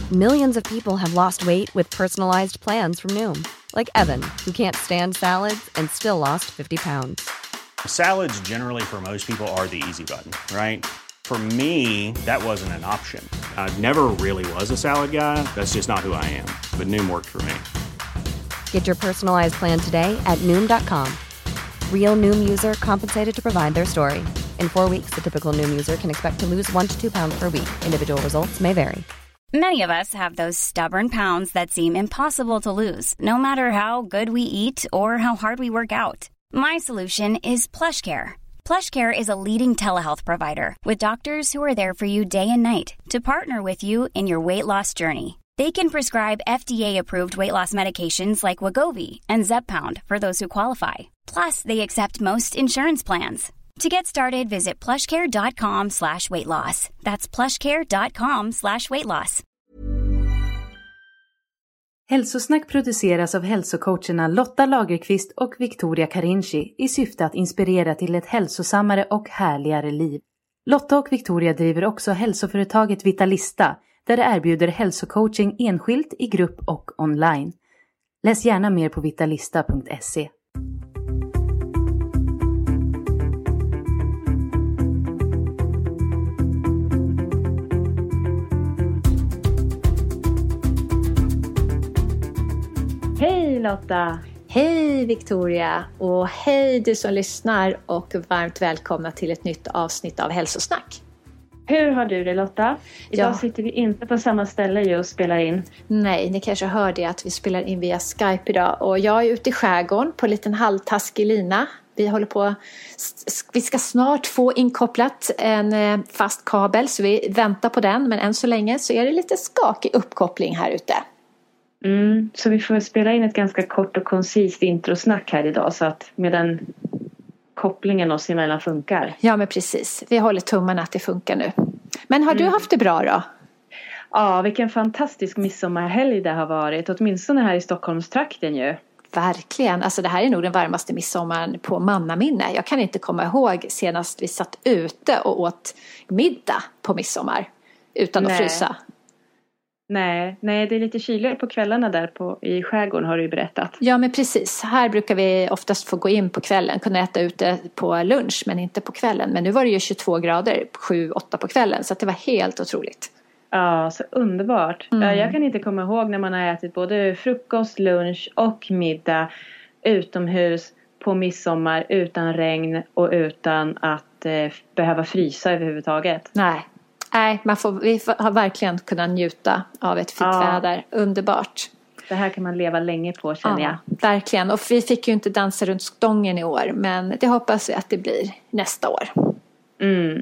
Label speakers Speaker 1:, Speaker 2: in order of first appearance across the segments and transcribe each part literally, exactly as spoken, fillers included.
Speaker 1: Millions of people have lost weight with personalized plans from Noom. Like Evan, who can't stand salads and still lost fifty pounds.
Speaker 2: Salads generally for most people are the easy button, right? For me, that wasn't an option. I never really was a salad guy. That's just not who I am. But Noom worked for me.
Speaker 1: Get your personalized plan today at Noom dot com. Real Noom user compensated to provide their story. In four weeks, the typical Noom user can expect to lose one to two pounds per week. Individual results may vary.
Speaker 3: Many of us have those stubborn pounds that seem impossible to lose, no matter how good we eat or how hard we work out. My solution is PlushCare. PlushCare is a leading telehealth provider with doctors who are there for you day and night to partner with you in your weight loss journey. They can prescribe F D A-approved weight loss medications like Wegovy and Zepbound for those who qualify. Plus, they accept most insurance plans. To get started, visit plushcare.com slash weight loss. That's plushcare.com slash weight loss.
Speaker 4: Hälsosnack produceras av hälsocoacherna Lotta Lagerqvist och Victoria Carinci i syfte att inspirera till ett hälsosammare och härligare liv. Lotta och Victoria driver också hälsoföretaget Vitalista, där det erbjuder hälsocoaching enskilt, i grupp och online. Läs gärna mer på vitalista punkt se.
Speaker 5: Hej Lotta!
Speaker 6: Hej Victoria och hej du som lyssnar och varmt välkomna till ett nytt avsnitt av Hälsosnack.
Speaker 5: Hur har du det Lotta? Idag ja. sitter vi inte på samma ställe ju och spelar in.
Speaker 6: Nej, ni kanske hör det att vi spelar in via Skype idag och jag är ute i skärgården på en liten halvtaskig lina. Vi håller på, vi ska snart få inkopplat en fast kabel så vi väntar på den, men än så länge så är det lite skakig uppkoppling här ute.
Speaker 5: Mm, så vi får spela in ett ganska kort och koncist introsnack här idag så att med den kopplingen oss emellan funkar.
Speaker 6: Ja men precis, vi håller tummarna att det funkar nu. Men har mm. du haft det bra då?
Speaker 5: Ja, vilken fantastisk midsommarhelg det har varit, åtminstone här i Stockholmstrakten ju.
Speaker 6: Verkligen, alltså det här är nog den varmaste midsommaren på mannaminne. Jag kan inte komma ihåg senast vi satt ute och åt middag på midsommar utan att
Speaker 5: Nej.
Speaker 6: frysa.
Speaker 5: Nej, nej, det är lite kyligare på kvällarna där på, i skärgården har du ju berättat.
Speaker 6: Ja men precis, här brukar vi oftast få gå in på kvällen, kunna äta ute på lunch men inte på kvällen. Men nu var det ju tjugotvå grader, sju åtta på kvällen så att det var helt otroligt.
Speaker 5: Ja, så underbart.
Speaker 6: Mm.
Speaker 5: Jag kan inte komma ihåg när man har ätit både frukost, lunch och middag utomhus på midsommar utan regn och utan att eh, behöva frysa överhuvudtaget.
Speaker 6: Nej. Nej, man får, vi har verkligen kunnat njuta av ett fint ja. väder. Underbart.
Speaker 5: Det här kan man leva länge på, känner
Speaker 6: ja,
Speaker 5: jag.
Speaker 6: Verkligen. Och vi fick ju inte dansa runt stången i år. Men det hoppas vi att det blir nästa år.
Speaker 5: Mm.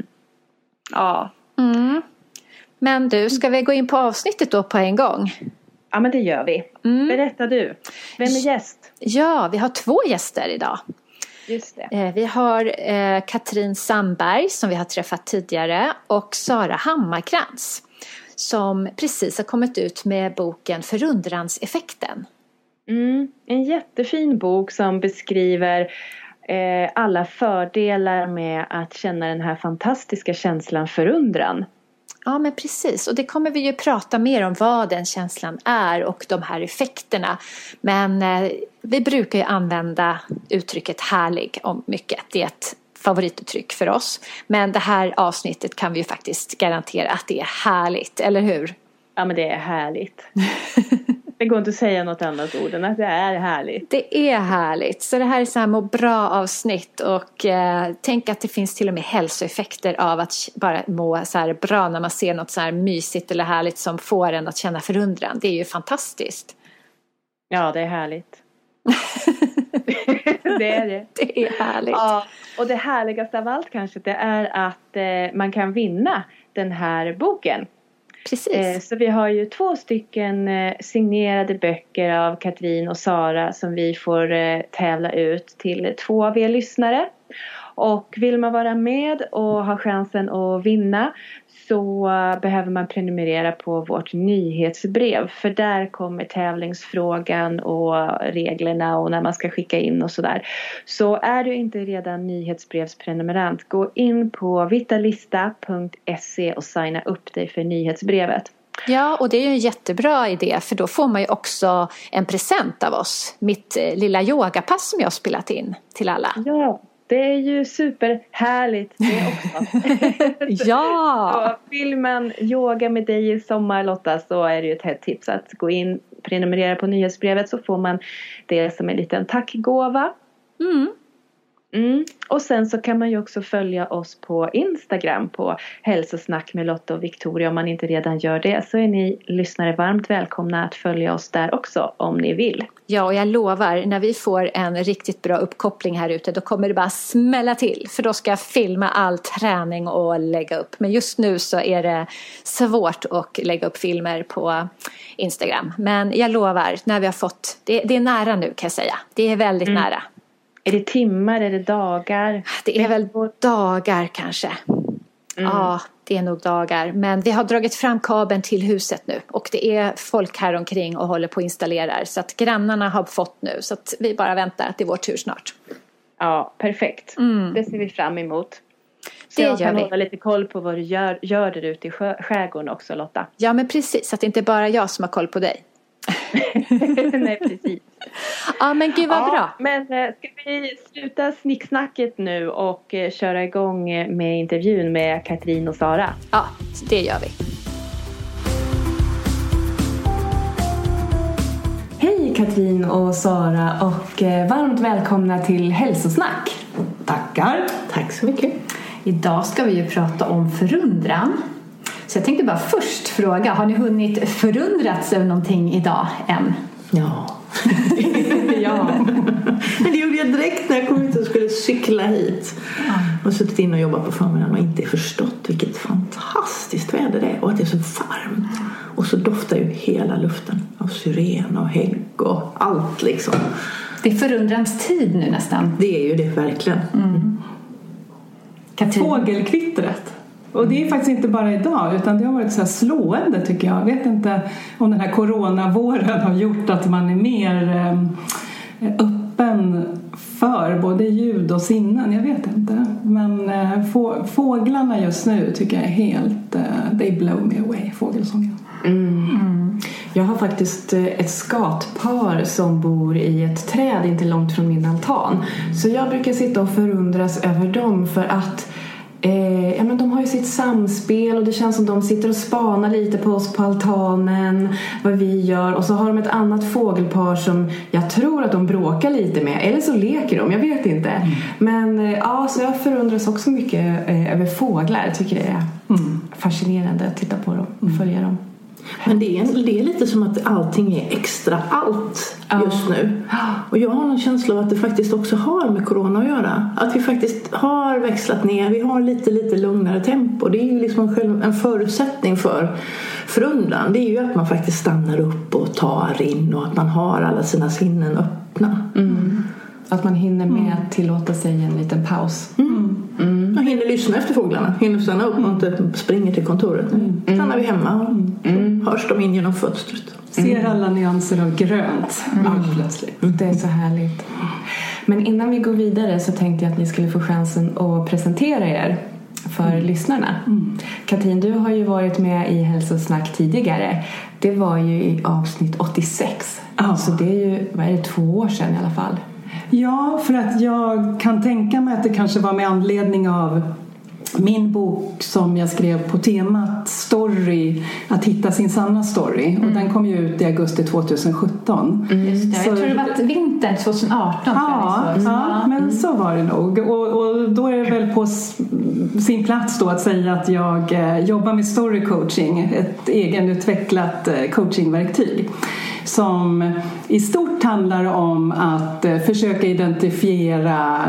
Speaker 5: Ja.
Speaker 6: Mm. Men du, ska vi gå in på avsnittet då på en gång?
Speaker 5: Ja, men det gör vi. Mm. Berätta du. Vem är gäst?
Speaker 6: Ja, vi har två gäster idag.
Speaker 5: Just det.
Speaker 6: Vi har eh, Katrin Sandberg som vi har träffat tidigare och Sara Hammarkrans som precis har kommit ut med boken Förundranseffekten.
Speaker 5: Mm, en jättefin bok som beskriver eh, alla fördelar med att känna den här fantastiska känslan förundran.
Speaker 6: Ja men precis, och det kommer vi ju prata mer om vad den känslan är och de här effekterna. Men eh, vi brukar ju använda uttrycket härlig om mycket. Det är ett favorituttryck för oss. Men det här avsnittet kan vi ju faktiskt garantera att det är härligt, eller hur?
Speaker 5: Ja men det är härligt. Det går inte att säga något annat ord än att det är härligt.
Speaker 6: Det är härligt. Så det här är så här må bra avsnitt. Och eh, tänk att det finns till och med hälsoeffekter av att bara må så här bra när man ser något så här mysigt eller härligt som får en att känna förundran. Det är ju fantastiskt.
Speaker 5: Ja, det är härligt. Det är det.
Speaker 6: Det är härligt.
Speaker 5: Ja, och det härligaste av allt kanske det är att eh, man kan vinna den här boken.
Speaker 6: Precis.
Speaker 5: Så vi har ju två stycken signerade böcker av Katrin och Sara som vi får tävla ut till två av er lyssnare. Och vill man vara med och ha chansen att vinna så behöver man prenumerera på vårt nyhetsbrev. För där kommer tävlingsfrågan och reglerna och när man ska skicka in och sådär. Så är du inte redan nyhetsbrevsprenumerant, gå in på vitalista punkt se och signa upp dig för nyhetsbrevet.
Speaker 6: Ja, och det är ju en jättebra idé, för då får man ju också en present av oss. Mitt lilla yogapass som jag har spelat in till alla.
Speaker 5: Ja, det är ju superhärligt det också.
Speaker 6: Ja!
Speaker 5: Så vill man yoga med dig i sommar, Lotta, så är det ju ett hett tips att gå in, prenumerera på nyhetsbrevet, så får man det som en liten tackgåva.
Speaker 6: Mm.
Speaker 5: Mm. Och sen så kan man ju också följa oss på Instagram på Hälsosnack med Lotta och Victoria. Om man inte redan gör det så är ni lyssnare varmt välkomna att följa oss där också om ni vill.
Speaker 6: Ja, och jag lovar, när vi får en riktigt bra uppkoppling här ute, då kommer det bara smälla till. För då ska jag filma all träning och lägga upp. Men just nu så är det svårt att lägga upp filmer på Instagram. Men jag lovar, när vi har fått, det, det är nära nu kan jag säga. Det är väldigt mm. nära.
Speaker 5: Är det timmar, är det dagar?
Speaker 6: Det är väl dagar kanske. Mm. Ja, det är nog dagar. Men vi har dragit fram kabeln till huset nu. Och det är folk här omkring och håller på att installera. Så att grannarna har fått nu. Så att vi bara väntar att det är vår tur snart.
Speaker 5: Ja, perfekt. Mm. Det ser vi fram emot. Så
Speaker 6: det
Speaker 5: jag kan
Speaker 6: vi.
Speaker 5: hålla lite koll på vad du gör, gör där ute i skärgården också, Lotta.
Speaker 6: Ja, men precis. Så att det inte bara jag som har koll på dig.
Speaker 5: Nej, precis.
Speaker 6: Ja, men gud vad
Speaker 5: ja,
Speaker 6: bra.
Speaker 5: Men ska vi sluta snicksnacket nu och eh, köra igång med intervjun med Katrin och Sara?
Speaker 6: Ja, det gör vi.
Speaker 7: Hej Katrin och Sara och eh, varmt välkomna till Hälsosnack.
Speaker 8: Tackar.
Speaker 7: Tack så mycket.
Speaker 8: Idag ska vi ju prata om förundran. Så jag tänkte bara först fråga, har ni hunnit förundrats över någonting idag än?
Speaker 9: Ja. ja. Men det gjorde jag direkt när jag kom ut och skulle cykla hit. Och suttit in och jobbat på förmiddagen och inte förstått vilket fantastiskt väder det är. Och att det är så varmt. Och så doftar ju hela luften av syren och hägg och allt liksom.
Speaker 8: Det är förundrans tid nu nästan.
Speaker 9: Det är ju det verkligen. Mm.
Speaker 10: Fågelkvittret. Och det är faktiskt inte bara idag, utan det har varit så här slående tycker jag. Jag vet inte om den här coronavåren har gjort att man är mer eh, öppen för både ljud och sinnen. Jag vet inte. Men eh, få, fåglarna just nu tycker jag är helt, eh, they blow me away, fågelsången.
Speaker 7: Mm. Mm. Jag har faktiskt ett skatpar som bor i ett träd inte långt från min altan. Så jag brukar sitta och förundras över dem för att Eh, ja, men de har ju sitt samspel och det känns som de sitter och spanar lite på oss på altanen, vad vi gör, och så har de ett annat fågelpar som jag tror att de bråkar lite med, eller så leker de, jag vet inte. Mm. Men eh, ja, så jag förundras också mycket eh, över fåglar. Jag tycker det är mm. fascinerande att titta på dem och mm. följa dem.
Speaker 9: Men det är, det är lite som att allting är extra allt just nu. Och jag har en känsla av att det faktiskt också har med corona att göra. Att vi faktiskt har växlat ner. Vi har lite, lite lugnare tempo. Det är ju liksom en, en förutsättning för förundran. Det är ju att man faktiskt stannar upp och tar in. Och att man har alla sina sinnen öppna.
Speaker 7: Mm. Att man hinner med mm. att tillåta sig en liten paus.
Speaker 9: Mm. Mm. Man hinner lyssna efter fåglarna. Hinner stanna upp och inte springer till kontoret. Mm. Stannar vi hemma och mm. hörs de in genom fönstret.
Speaker 10: Mm. Ser alla nyanser av grönt. Mm. Mm. Plötsligt.
Speaker 7: Det är så härligt. Men innan vi går vidare så tänkte jag att ni skulle få chansen att presentera er för mm. lyssnarna. Mm. Katrin, du har ju varit med i Hälsosnack tidigare. Det var ju i avsnitt åttiosex. Oh. Så det är ju, vad är det, två år sedan i alla fall.
Speaker 10: Ja, för att jag kan tänka mig att det kanske var med anledning av min bok som jag skrev på temat story, att hitta sin sanna story. Mm. Och den kom ju ut i augusti tjugohundrasjutton.
Speaker 8: Mm. Just det. Så, jag tror det var vintern tjugoarton.
Speaker 10: Ja,
Speaker 8: så.
Speaker 10: ja mm. men så var det nog. Och, och då är det väl på sin plats då att säga att jag jobbar med story coaching, ett egenutvecklat coachingverktyg. Som i stort handlar om att försöka identifiera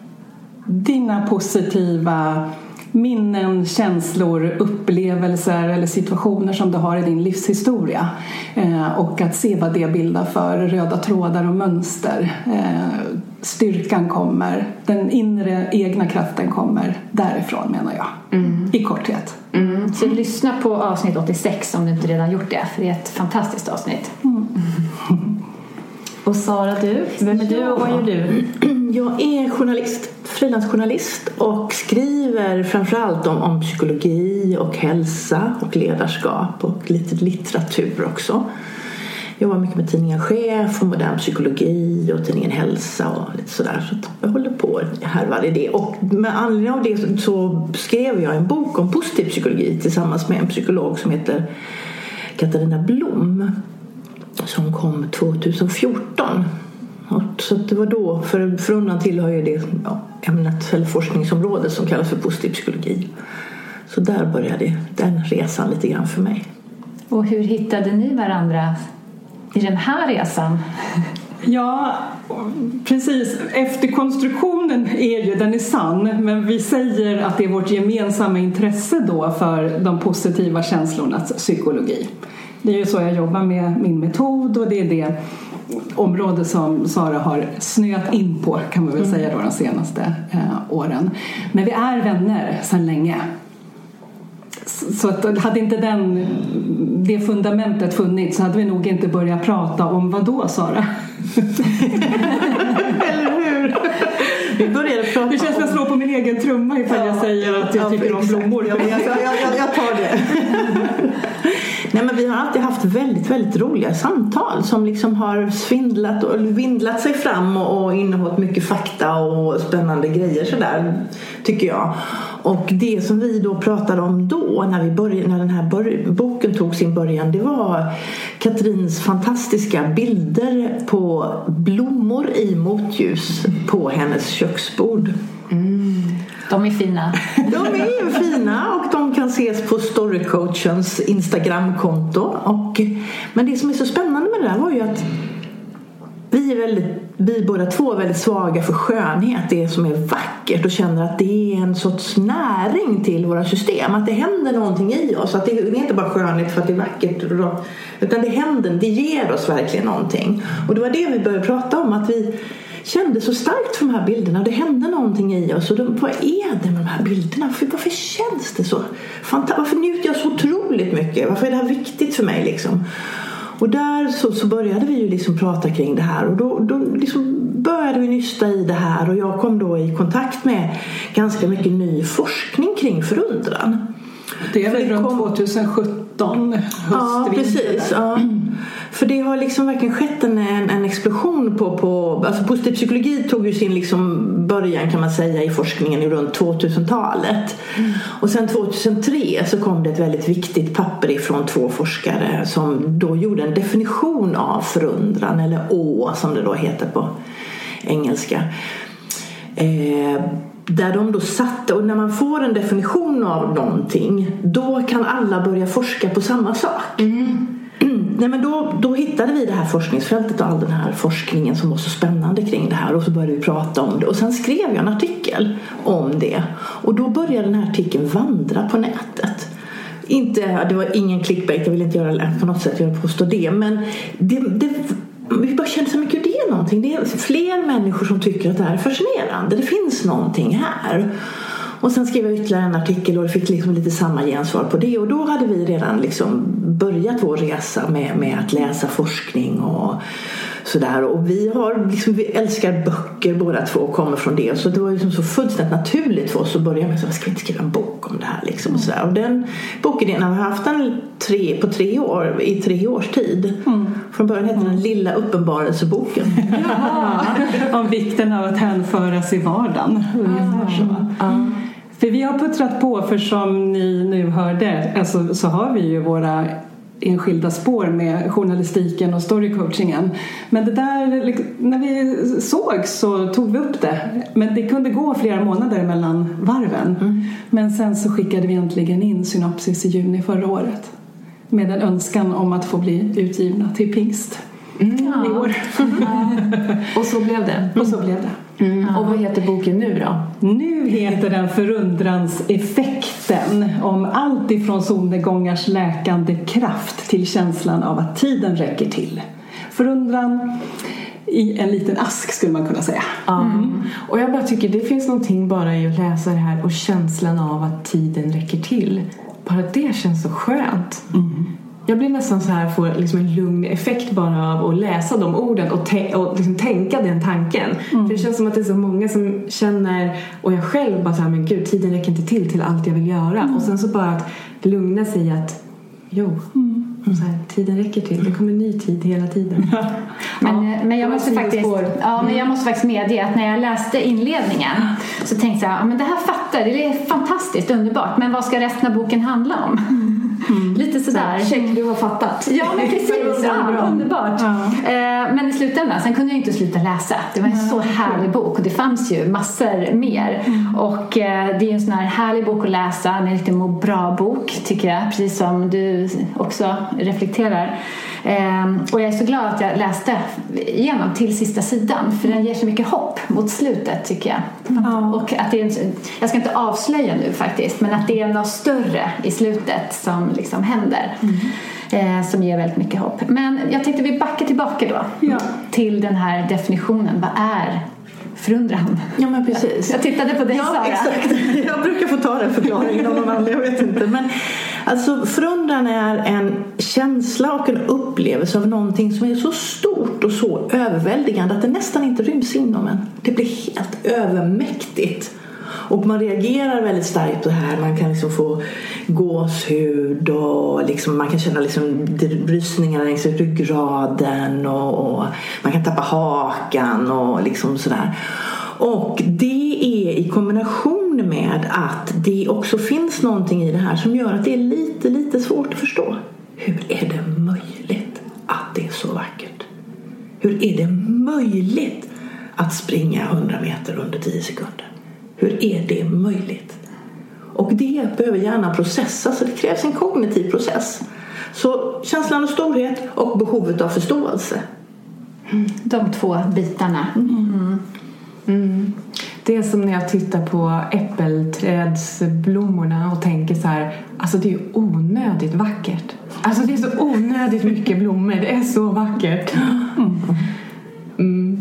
Speaker 10: dina positiva minnen, känslor, upplevelser eller situationer som du har i din livshistoria. Och att se vad det bildar för röda trådar och mönster. Styrkan kommer, den inre egna kraften kommer därifrån, menar jag. Mm. I korthet.
Speaker 8: Mm. Så lyssna på avsnitt åttiosex om du inte redan gjort det, för det är ett fantastiskt avsnitt. Mm.
Speaker 7: Och Sara, du, vem är du och vad gör du?
Speaker 9: Jag är journalist, frilansjournalist och skriver framförallt om, om psykologi och hälsa och ledarskap och lite litteratur också. Jag jobbar mycket med tidningen Chef och modern psykologi och tidningen Hälsa och lite sådär. Så jag håller på här varje det. Och med anledning av det så skrev jag en bok om positiv psykologi tillsammans med en psykolog som heter Katarina Blom. Som kom tjugohundrafjorton. Och så det var då, för förundan tillhör ju det ja, ämnet eller forskningsområdet som kallas för positiv psykologi. Så där började den resan lite grann för mig.
Speaker 8: Och hur hittade ni varandra i den här resan?
Speaker 10: Ja, precis. Efterkonstruktionen är ju, den är sann, men vi säger att det är vårt gemensamma intresse då för de positiva känslornas psykologi. Det är ju så jag jobbar med min metod och det är det område som Sara har snöat in på, kan man väl säga då, de senaste eh, åren. Men vi är vänner sedan länge. Så att hade inte den, det fundamentet funnits så hade vi nog inte börjat prata om vad då, Sara?
Speaker 9: Eller hur? Vi började prata.
Speaker 10: Det känns som att jag slår på min egen trumma ifall ja, jag säger att jag ja, tycker om blommor.
Speaker 9: Ja, jag, jag, jag, jag tar det. Nej, men vi har alltid haft väldigt, väldigt roliga samtal som liksom har svindlat och vindlat sig fram och, och innehållit mycket fakta och spännande grejer sådär, tycker jag. Och det som vi då pratade om då när, vi började, när den här bör- boken tog sin början, det var Katrins fantastiska bilder på blommor i motljus på hennes köksbord.
Speaker 8: Mm. De är fina.
Speaker 9: De är ju fina och de kan ses på Storycoachens Instagramkonto. Och, men det som är så spännande med det där var ju att vi är väldigt, vi båda två är väldigt svaga för skönhet, det som är vackert, och känner att det är en sorts näring till våra system, att det händer någonting i oss, att det är inte bara skönhet för att det är vackert, utan det händer, det ger oss verkligen någonting. Och det var det vi började prata om, att vi kände så starkt för de här bilderna, det hände någonting i oss, och de, vad är det med de här bilderna? Varför, varför känns det så fantastiskt? Varför njuter jag så otroligt mycket? Varför är det här viktigt för mig liksom? Och där så, så började vi ju liksom prata kring det här, och då, då liksom började vi nysta i det här, och jag kom då i kontakt med ganska mycket ny forskning kring förundran.
Speaker 10: Det är väl runt tjugosjutton höst.
Speaker 9: Ja, precis. Ja. För det har liksom verkligen skett en, en, en explosion på, på alltså positiv psykologi tog ju sin liksom början, kan man säga, i forskningen i runt tvåtusentalet. Mm. Och sen tjugohundratre så kom det ett väldigt viktigt papper ifrån två forskare som då gjorde en definition av förundran, eller å som det då heter på engelska. Eh, Där de då satte, och när man får en definition av någonting, då kan alla börja forska på samma sak. Mm. Nej, men då, då hittade vi det här forskningsfältet och all den här forskningen som var så spännande kring det här, och så började vi prata om det, och sen skrev jag en artikel om det, och då började den här artikeln vandra på nätet. Inte, det var ingen clickbait, jag vill inte göra på något sätt göra påstå det, men det, det vi bara kände så mycket, det är någonting, det är fler människor som tycker att det här är fascinerande, det finns någonting här. Och sen skrev jag ytterligare en artikel, och det fick liksom lite samma gensvar på det, och då hade vi redan liksom börjat vår resa med, med att läsa forskning och sådär, och vi har liksom, vi älskar böcker båda två och kommer från det, så det var liksom så fullständigt naturligt för oss att börja med så, ska vi inte skriva en bok om det här liksom, och sådär. Och den boken, när vi har haft den tre, på tre år i tre års tid. Mm. Från början heter den Lilla uppenbarelseboken.
Speaker 10: Ja. Om vikten av att hänföras i vardagen. Ungefär så. Mm. För vi har puttrat på, för som ni nu hörde, alltså, så har vi ju våra enskilda spår med journalistiken och storycoachingen. Men det där, när vi såg så tog vi upp det. Men det kunde gå flera månader mellan varven. Mm. Men sen så skickade vi äntligen in synopsis i juni förra året. Med en önskan om att få bli utgivna till pingst. Mm. Ja. I år.
Speaker 7: Ja. Och så blev det.
Speaker 10: Mm. Och så blev det.
Speaker 7: Mm. Och vad heter boken nu då?
Speaker 10: Nu heter den Förundranseffekten, om allt ifrån solnedgångars läkande kraft till känslan av att tiden räcker till. Förundran i en liten ask, skulle man kunna säga.
Speaker 7: Mm. Och jag bara tycker det finns någonting bara i att läsa det här, och känslan av att tiden räcker till. Bara det känns så skönt. Mm. Jag blir nästan så här, får liksom en lugn effekt bara av att läsa de orden och, te- och liksom tänka den tanken. Mm. För det känns som att det är så många som känner, och jag själv bara så här, men gud, tiden räcker inte till till allt jag vill göra. Mm. Och sen så bara att lugna sig att jo, mm. så här, tiden räcker till. Det kommer ny tid hela tiden.
Speaker 8: Ja. Men, ja, men, jag måste faktiskt, ja, men jag måste faktiskt medge att när jag läste inledningen så tänkte jag, ja, men det här fattar, det är fantastiskt, underbart. Men vad ska resten av boken handla om? Mm. Lite sådär.
Speaker 7: Så, check, du har fattat.
Speaker 8: Ja, men precis. Ja, underbart. Ja. Eh, men i slutändan, sen kunde jag inte sluta läsa. Det var en mm. så härlig bok. Och det fanns ju massor mer. Mm. Och eh, det är en sån här härlig bok att läsa. En riktigt må bra bok, tycker jag. Precis som du också reflekterar. Eh, och jag är så glad att jag läste igenom till sista sidan. För den ger så mycket hopp mot slutet, tycker jag. Mm. Och att det är en, jag ska inte avslöja nu faktiskt. Men att det är något större i slutet som liksom händer. Mm. Eh, som ger väldigt mycket hopp. Men jag tänkte vi backar tillbaka då. Ja. Till den här definitionen. Vad är förundran?
Speaker 9: Ja, men precis.
Speaker 8: Jag tittade på dig,
Speaker 9: ja,
Speaker 8: Sara.
Speaker 9: Exakt. Jag brukar få ta den förklaringen av någon annan, jag vet inte. Men alltså, förundran är en känsla och en upplevelse av någonting som är så stort och så överväldigande att det nästan inte ryms inom en. Det blir helt övermäktigt. Och man reagerar väldigt starkt på det här. Man kan liksom få gåshud och liksom, man kan känna liksom rysningar längs ryggraden och, och man kan tappa hakan och liksom sådär. Och det är i kombination med att det också finns någonting i det här som gör att det är lite, lite svårt att förstå. Hur är det möjligt att det är så vackert? Hur är det möjligt att springa hundra meter under tio sekunder? Hur är det möjligt? Och det behöver gärna processas, så det krävs en kognitiv process. Så känslan av storhet och behovet av förståelse.
Speaker 8: Mm. De två bitarna. Mm.
Speaker 7: Mm. Det är som när jag tittar på äppelträdsblommorna och tänker så här, alltså det är ju onödigt vackert. Alltså det är så onödigt mycket blommor, det är så vackert. Mm.
Speaker 10: Mm.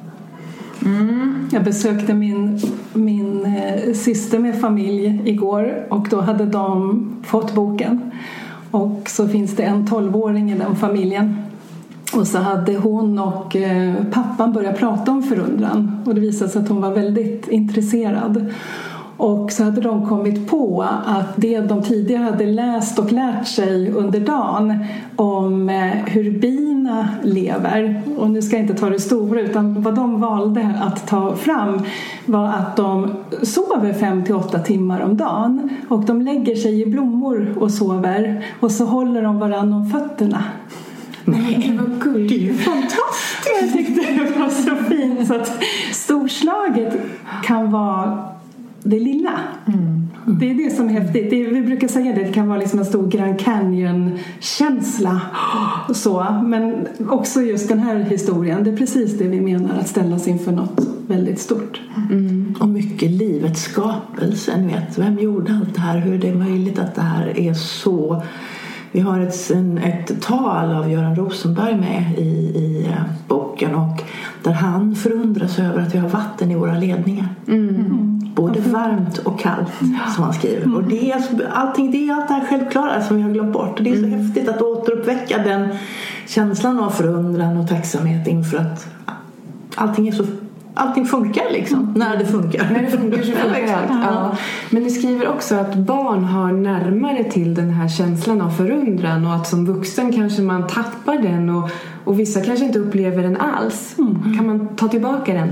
Speaker 10: Mm. Jag besökte min, min eh, syster med familj igår och då hade de fått boken. Och så finns det en tolvåring i den familjen. Och så hade hon och eh, pappan börjat prata om förundran. Och det visade sig att hon var väldigt intresserad. Och så hade de kommit på att det de tidigare hade läst och lärt sig under dagen om hur bina lever, och nu ska jag inte ta det stora utan vad de valde att ta fram var att de sover fem till åtta timmar om dagen och de lägger sig i blommor och sover och så håller de varann om fötterna.
Speaker 7: Nej, vad gulligt.
Speaker 10: Det är ju fantastiskt. Jag tyckte det var så fint så att storslaget kan vara det lilla. Mm. Mm. Det är det som är häftigt. Det är, vi brukar säga det, det kan vara liksom en stor Grand Canyon-känsla. Och så. Men också just den här historien, det är precis det vi menar, att ställas inför något väldigt stort.
Speaker 9: Mm. Och mycket livets skapelse. Ni vet, vem gjorde allt det här? Hur är det möjligt att det här är så... Vi har ett, en, ett tal av Göran Rosenberg med i, i boken och där han förundras över att vi har vatten i våra ledningar. Mm. Både varmt och kallt, som han skriver. Mm. Och det är, allting, det är allt det här självklara som vi har glömt bort. Och det är så mm. häftigt att återuppväcka den känslan av förundran och tacksamhet inför att allting är så... Allting funkar liksom, mm. när det funkar.
Speaker 7: När det funkar så funkar det. Ja. Men ni skriver också att barn har närmare till den här känslan av förundran och att som vuxen kanske man tappar den och, och vissa kanske inte upplever den alls. Mm. Kan man ta tillbaka den?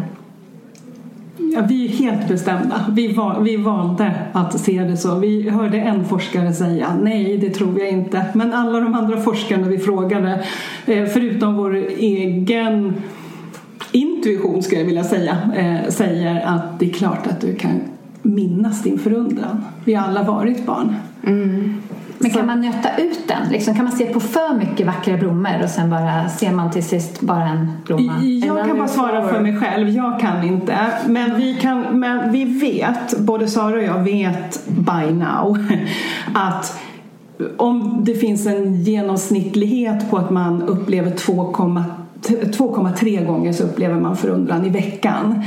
Speaker 10: Ja, vi är helt bestämda. Vi, val, vi valde att se det så. Vi hörde en forskare säga nej, det tror jag inte. Men alla de andra forskarna vi frågade, förutom vår egen intuition ska jag vilja säga, eh, säger att det är klart att du kan minnas din förundran. Vi har alla varit barn.
Speaker 8: Mm. Men kan man nöta ut den? Liksom, kan man se på för mycket vackra blommor och sen bara ser man till sist bara en blomma?
Speaker 10: Jag kan bara svara för mig själv. Jag kan inte. Men vi, kan, men vi vet, både Sara och jag vet by now att om det finns en genomsnittlighet på att man upplever två komma tre gånger så upplever man förundran i veckan.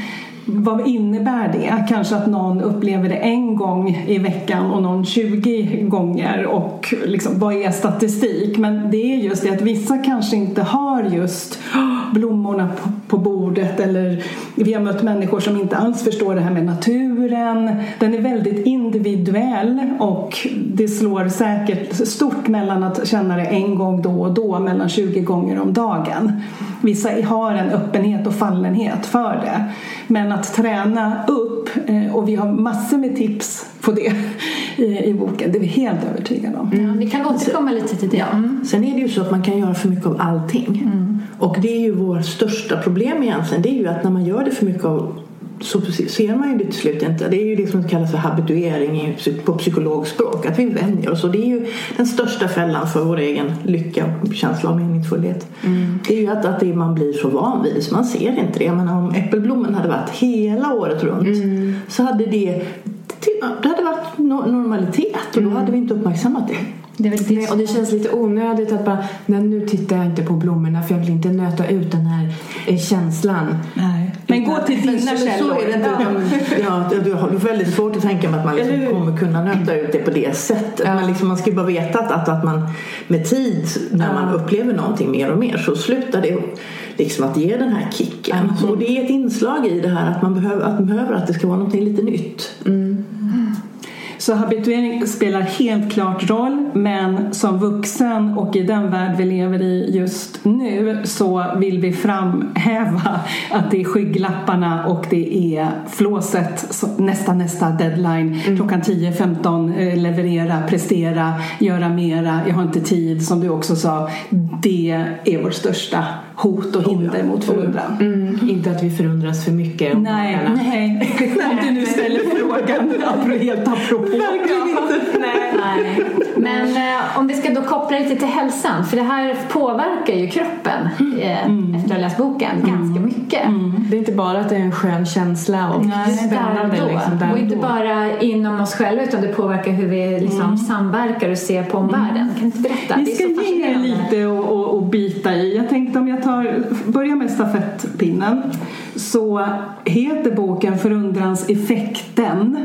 Speaker 10: vad innebär det? Kanske att någon upplever det en gång i veckan och någon tjugo gånger, och liksom, vad är statistik? Men det är just det att vissa kanske inte har just blommorna på, på bordet, eller vi har mött människor som inte alls förstår det här med naturen. Den är väldigt individuell, och det slår säkert stort mellan att känna det en gång då och då, mellan tjugo gånger om dagen. Vissa har en öppenhet och fallenhet för det. Men att träna upp, och vi har massor med tips på det i, i boken, det är vi helt övertygade om.
Speaker 8: Mm. Vi kan återkomma lite till det.
Speaker 9: Mm. Sen är det ju så att man kan göra för mycket av allting. Mm. Och det är ju vår största problem egentligen. Det är ju att när man gör det för mycket av, så ser man ju det till slut inte. Det är ju det som kallas för habituering på psykologspråk. Att vi vänjer oss. Och det är ju den största fällan för vår egen lycka och känsla av meningsfullhet. Mm. Det är ju att, att det man blir så van vid, så man ser inte det. Men om äppelblommen hade varit hela året runt, mm. så hade det, det hade varit normalitet. Och då hade vi inte uppmärksammat det.
Speaker 7: Det är väl det. Och det känns lite onödigt att bara, nej, nu tittar jag inte på blommorna för jag vill inte nöta ut den här eh, känslan.
Speaker 10: Nej. Men gå till dina källor.
Speaker 9: Så är det inte. Ja, du har väldigt svårt att tänka mig att man liksom kommer kunna nöta ut det på det sättet. Ja. Men liksom, man ska ju bara veta att, att man med tid, när man ja. upplever någonting mer och mer, så slutar det liksom att ge den här kicken. Mm. Och det är ett inslag i det här att man behöver att, man behöver att det ska vara någonting lite nytt. Mm.
Speaker 10: Så habituering spelar helt klart roll, men som vuxen och i den värld vi lever i just nu, så vill vi framhäva att det är skygglapparna och det är flåset, nästa nästa deadline, mm. klockan tio femton, leverera, prestera, göra mera, jag har inte tid, som du också sa. Det är vår största hot och hinder oh, ja. mot förundran. Mm.
Speaker 7: Inte att vi förundras för mycket.
Speaker 10: Nej, nej. Om du nu ställer frågan helt apropå.
Speaker 8: Nej. Nej. Men eh, om vi ska då koppla lite till hälsan, för det här påverkar ju kroppen eh, mm. efter att ha läst boken mm. ganska mycket.
Speaker 7: Mm. Det är inte bara att det är en skön känsla och spännande. Liksom,
Speaker 8: och inte bara inom oss själva, utan det påverkar hur vi liksom mm. samverkar och ser på omvärlden. Mm. Kan du inte berätta?
Speaker 10: Vi ska ge er lite och, och, och bita i. Jag tänkte om jag tar, börjar med stafettpinnen, så heter boken Förundranseffekten,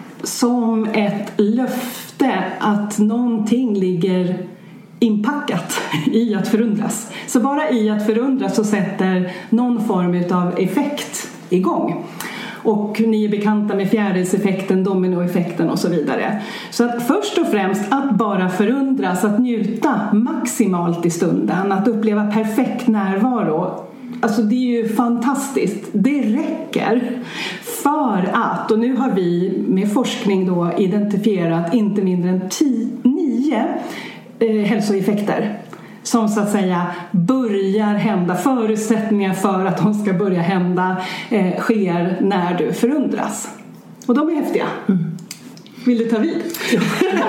Speaker 10: som ett löfte att någonting ligger inpackat i att förundras. Så bara i att förundras så sätter någon form av effekt igång. Och ni är bekanta med fjärilseffekten, dominoeffekten och så vidare. Så att först och främst att bara förundras, att njuta maximalt i stunden, att uppleva perfekt närvaro. Alltså det är ju fantastiskt. Det räcker för att, och nu har vi med forskning då identifierat inte mindre än tio, nio eh, hälsoeffekter som så att säga börjar hända, förutsättningar för att de ska börja hända eh, sker när du förundras. Och de är häftiga. Mm. Vill du ta vid?
Speaker 9: Ja.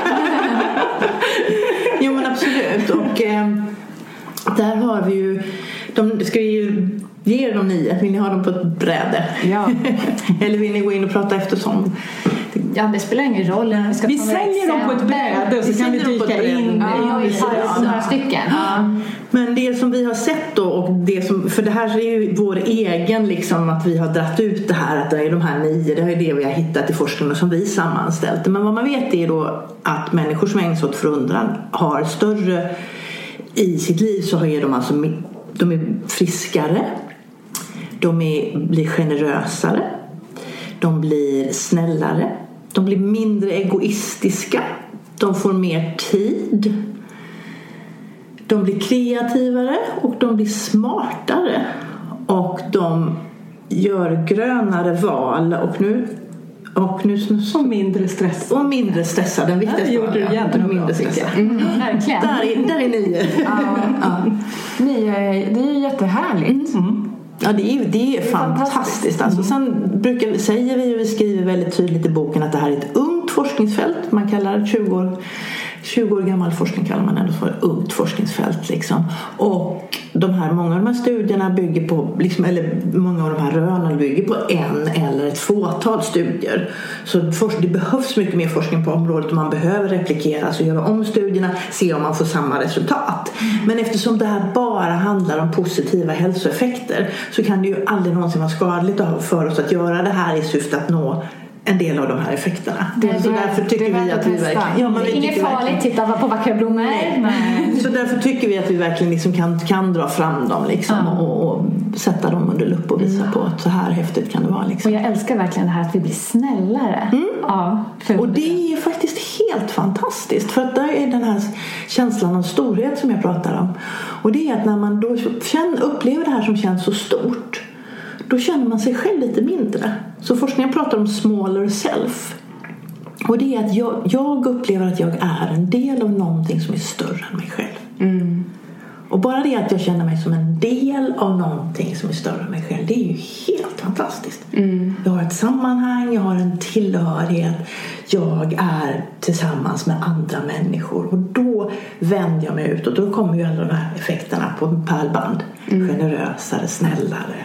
Speaker 9: Jo men absolut. Och eh, där har vi ju, de ska vi ju ge dem nio. Vill ni ha dem på ett bräde?
Speaker 7: Ja.
Speaker 9: Eller vill ni gå in och prata eftersom?
Speaker 8: Ja, det spelar ingen roll.
Speaker 10: Vi, ska vi säljer dem på ett bräde och så vi kan vi dyka in.
Speaker 8: Ja, vi har några stycken. Ja.
Speaker 9: Men det som vi har sett då, och det som, för det här är ju vår egen liksom, att vi har dratt ut det här, att det är de här nio, det är det vi har hittat i forskningen som vi sammanställt. Men vad man vet är då att människor som ägnar sig åt förundran har större i sitt liv, så är de alltså de är friskare, de är, blir generösare, de blir snällare, de blir mindre egoistiska, de får mer tid, de blir kreativare och de blir smartare och de gör grönare val och nu och nu
Speaker 10: och mindre stress
Speaker 9: och mindre stressad, den viktigaste
Speaker 10: gjorde du jättebra, mindre stressad.
Speaker 8: Mm, verkligen.
Speaker 9: Där är, där är nio.
Speaker 7: Ja, ja. Nio är, det är ju jättehärligt.
Speaker 9: Mm. Ja, det är, det är, det är fantastiskt. fantastiskt. Alltså, sen brukar vi, säger vi och vi skriver väldigt tydligt i boken att det här är ett ungt forskningsfält. Man kallar tjugo år, tjugo år gammal forskning kallar man ändå för ungt forskningsfält. Liksom. Och de här, många av de här studierna bygger på, liksom, eller många av de här rönen bygger på en eller ett fåtal studier. Så det behövs mycket mer forskning på området och man behöver replikera, så göra om studierna, se om man får samma resultat. Mm. Men eftersom det här bara handlar om positiva hälsoeffekter så kan det ju aldrig någonsin vara skadligt för oss att göra det här i syfte att nå en del av de här effekterna.
Speaker 8: Det,
Speaker 9: så därför tycker vi att vi verkligen... Ja,
Speaker 8: det är inget farligt, titta på vackra blommor. Nej.
Speaker 9: Nej. Så därför tycker vi att vi verkligen liksom kan, kan dra fram dem liksom, ja. och, och sätta dem under lupp och visa ja. på att så här häftigt kan det vara. Liksom.
Speaker 8: Och jag älskar verkligen det här att vi blir snällare. Mm. Ja,
Speaker 9: och det är faktiskt helt fantastiskt. För att där är den här känslan av storhet som jag pratar om. Och det är att när man då känner, upplever det här som känns så stort, då känner man sig själv lite mindre. Så forskningen pratar om smaller self. Och det är att jag, jag upplever att jag är en del av någonting som är större än mig själv. Mm. Och bara det att jag känner mig som en del av någonting som är större än mig själv, det är ju helt fantastiskt. Mm. Jag har ett sammanhang, jag har en tillhörighet. Jag är tillsammans med andra människor. Och då vänder jag mig ut och då kommer ju alla de här effekterna på pärlband. Mm. Generösare, snällare.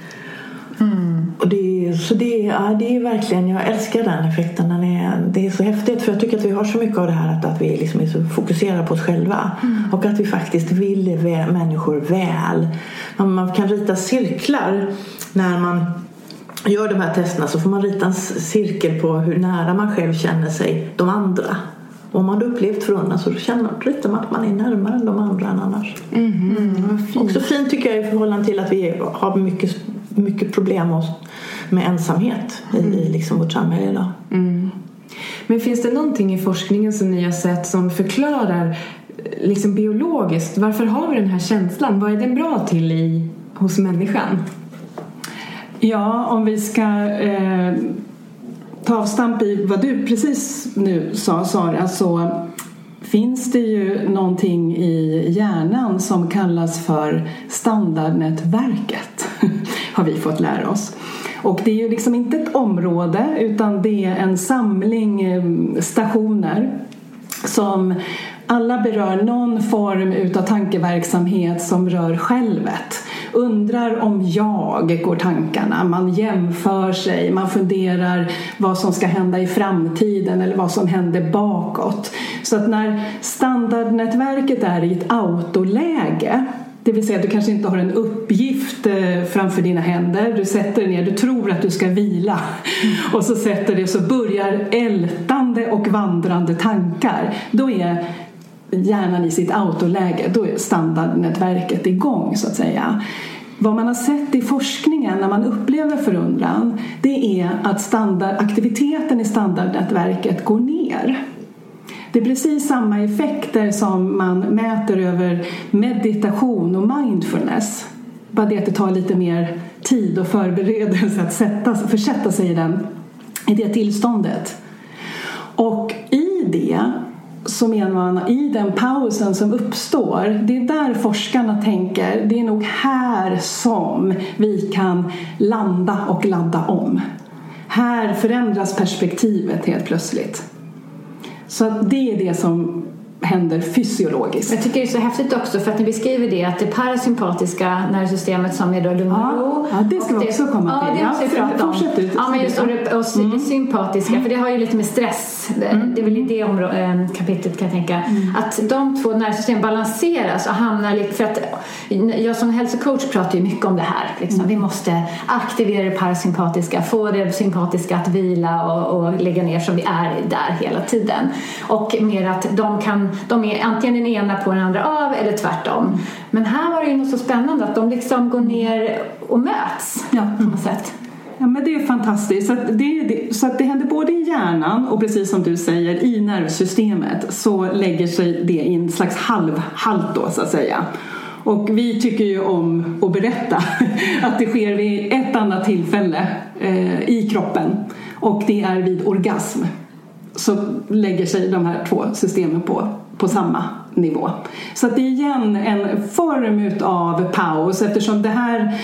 Speaker 9: Mm. Och det, så det, ja, det är verkligen, jag älskar den effekten. Den är, det är så häftigt, för jag tycker att vi har så mycket av det här att, att vi liksom är så fokuserade på oss själva. Mm. Och att vi faktiskt vill vä- människor väl. Man, man kan rita cirklar när man gör de här testerna, så får man rita en cirkel på hur nära man själv känner sig de andra. Och om man har upplevt förundran så känner, ritar man att man är närmare än de andra än annars. Mm. Mm. Och så fint tycker jag i förhållande till att vi har mycket mycket problem med ensamhet mm. i liksom vårt samhälle idag.
Speaker 11: Mm. Men finns det någonting i forskningen som ni har sett som förklarar liksom biologiskt, varför har vi den här känslan? Vad är den bra till i, hos människan?
Speaker 10: Ja, om vi ska eh, ta avstamp i vad du precis nu sa, Sara, så finns det ju någonting i hjärnan som kallas för standardnätverket, har vi fått lära oss. Och det är ju liksom inte ett område, utan det är en samling stationer som alla berör någon form utav tankeverksamhet som rör självet. Undrar om jag går tankarna. Man jämför sig. Man funderar vad som ska hända i framtiden eller vad som händer bakåt. Så att när standardnätverket är i ett autoläge, det vill säga att du kanske inte har en uppgift framför dina händer. Du sätter ner, du tror att du ska vila. Och så sätter det, så börjar ältande och vandrande tankar. Då är hjärnan i sitt autoläge, då är standardnätverket igång så att säga. Vad man har sett i forskningen när man upplever förundran, det är att standard, aktiviteten i standardnätverket går ner. Det är precis samma effekter som man mäter över meditation och mindfulness. Bara det att det tar lite mer tid och förberedelse att sätta, försätta sig i, den, i det tillståndet. Och i det så menar man, i den pausen som uppstår, det är där forskarna tänker, det är nog här som vi kan landa och ladda om. Här förändras perspektivet helt plötsligt. Så det är det som händer fysiologiskt.
Speaker 8: Jag tycker det är så häftigt också, för att ni beskriver det, att det parasympatiska nervsystemet som är då lugn och ro.
Speaker 10: Ja, det ska vi också komma till.
Speaker 8: Ja, det ska vi prata om.
Speaker 10: Fortsätt ut.
Speaker 8: Ja, men just det, och mm. det sympatiska, för det har ju lite med stress. Mm. Det är väl i det området, kapitlet kan jag tänka. Mm. Att de två nervsystem balanseras och hamnar lite, för att jag som hälsocoach pratar ju mycket om det här. Liksom. Mm. Vi måste aktivera det parasympatiska, få det sympatiska att vila och, och lägga ner, som vi är där hela tiden. Och mer att de kan de är antingen den ena på den andra av eller tvärtom. Men här var det ju något så spännande att de liksom går ner och möts, ja, på något sätt.
Speaker 10: Ja, men det är fantastiskt. Så att det, det, så att det händer både i hjärnan och precis som du säger i nervsystemet, så lägger sig det i en slags halvhalt då så att säga. Och vi tycker ju om att berätta att det sker vid ett annat tillfälle eh, i kroppen, och det är vid orgasm. Så lägger sig de här två systemen på, på samma nivå. Så att det är igen en form av paus, eftersom det här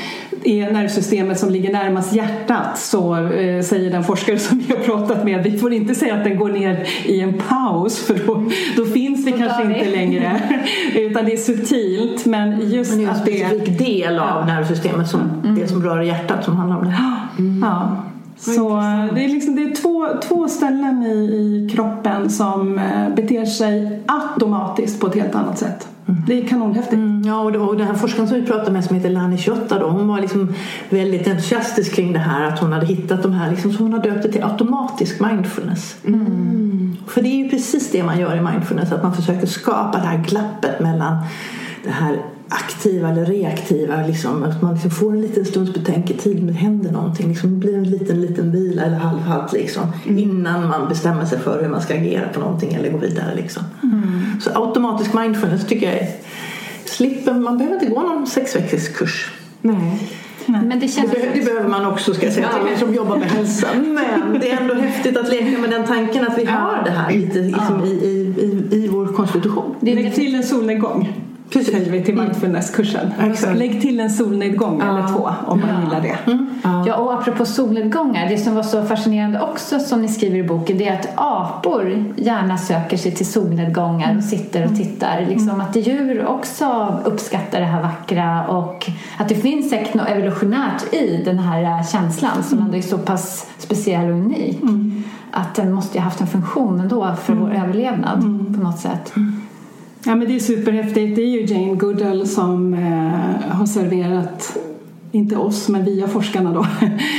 Speaker 10: är nervsystemet som ligger närmast hjärtat, så eh, säger den forskare som vi har pratat med, vi får inte säga att den går ner i en paus, för då, då finns det kanske inte längre, utan det är subtilt, men just
Speaker 9: men det är en
Speaker 10: att det är en
Speaker 9: specifik del av ja. nervsystemet som, mm. det som rör hjärtat som handlar om det.
Speaker 10: Mm. Ja. Så det är, liksom, det är två, två ställen i, i kroppen som beter sig automatiskt på ett helt annat sätt. Mm. Det är kanonhäftigt.
Speaker 9: Mm, ja, och, det, och den här forskaren som vi pratade med som heter Lani Ciotta då, hon var liksom väldigt entusiastisk kring det här, att hon hade hittat de här, liksom, så hon har döpt det till automatisk mindfulness. Mm. För det är ju precis det man gör i mindfulness, att man försöker skapa det här glappet mellan det här aktiva eller reaktiva, liksom, att man liksom får en liten stunds betänketid, men det händer någonting, liksom, det blir en liten liten vila eller halvhalt liksom, mm. innan man bestämmer sig för hur man ska agera på någonting eller gå vidare liksom. Mm. Så automatisk mindfulness tycker jag är, slipper, man behöver inte gå någon sexveckorskurs.
Speaker 10: Nej.
Speaker 8: Nej. Men det, känns
Speaker 9: det, be- det behöver man också, ska jag säga, till er som jobbar med hälsa. Men det är ändå häftigt att leka med den tanken att vi har det här lite liksom, i, i, i, i vår konstitution.
Speaker 10: Lägg till en solnedgång. Precis, säger vi till mindfulness-kursen. Mm. Lägg till en solnedgång ja. eller två om man ja. gillar det.
Speaker 8: Mm. Ja. ja, och apropå solnedgångar, det som var så fascinerande också som ni skriver i boken, det är att apor gärna söker sig till solnedgångar mm. och sitter och tittar. Liksom mm. att djur också uppskattar det här vackra, och att det finns säkert något evolutionärt i den här känslan som ändå är så pass speciell och unik. Mm. Att den måste ju ha haft en funktion ändå för mm. vår överlevnad mm. på något sätt. Mm.
Speaker 10: Ja, men det är superhäftigt. Det är ju Jane Goodall som eh, har serverat, inte oss men via forskarna då,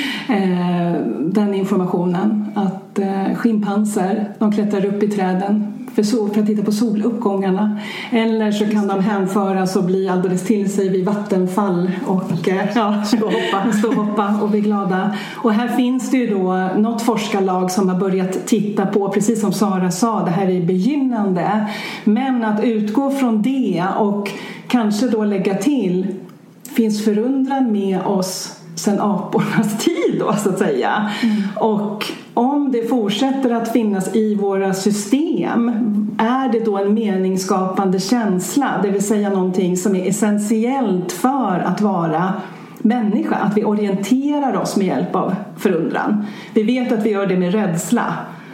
Speaker 10: eh, den informationen att eh, schimpanser, de klättrar upp i träden för, sol, för att titta på soluppgångarna, eller så kan de hänföras och bli alldeles till sig vid vattenfall och eh, ja, stå och hoppa. stå och hoppa och bli glada. Och här finns det ju då något forskarlag som har börjat titta på, precis som Sara sa, det här är begynnande, men att utgå från det och kanske då lägga till, finns förundran med oss sedan apornas tid då, så att säga. Mm. Och om det fortsätter att finnas i våra system, är det då en meningsskapande känsla, det vill säga någonting som är essentiellt för att vara människa, att vi orienterar oss med hjälp av förundran. Vi vet att vi gör det med rädsla.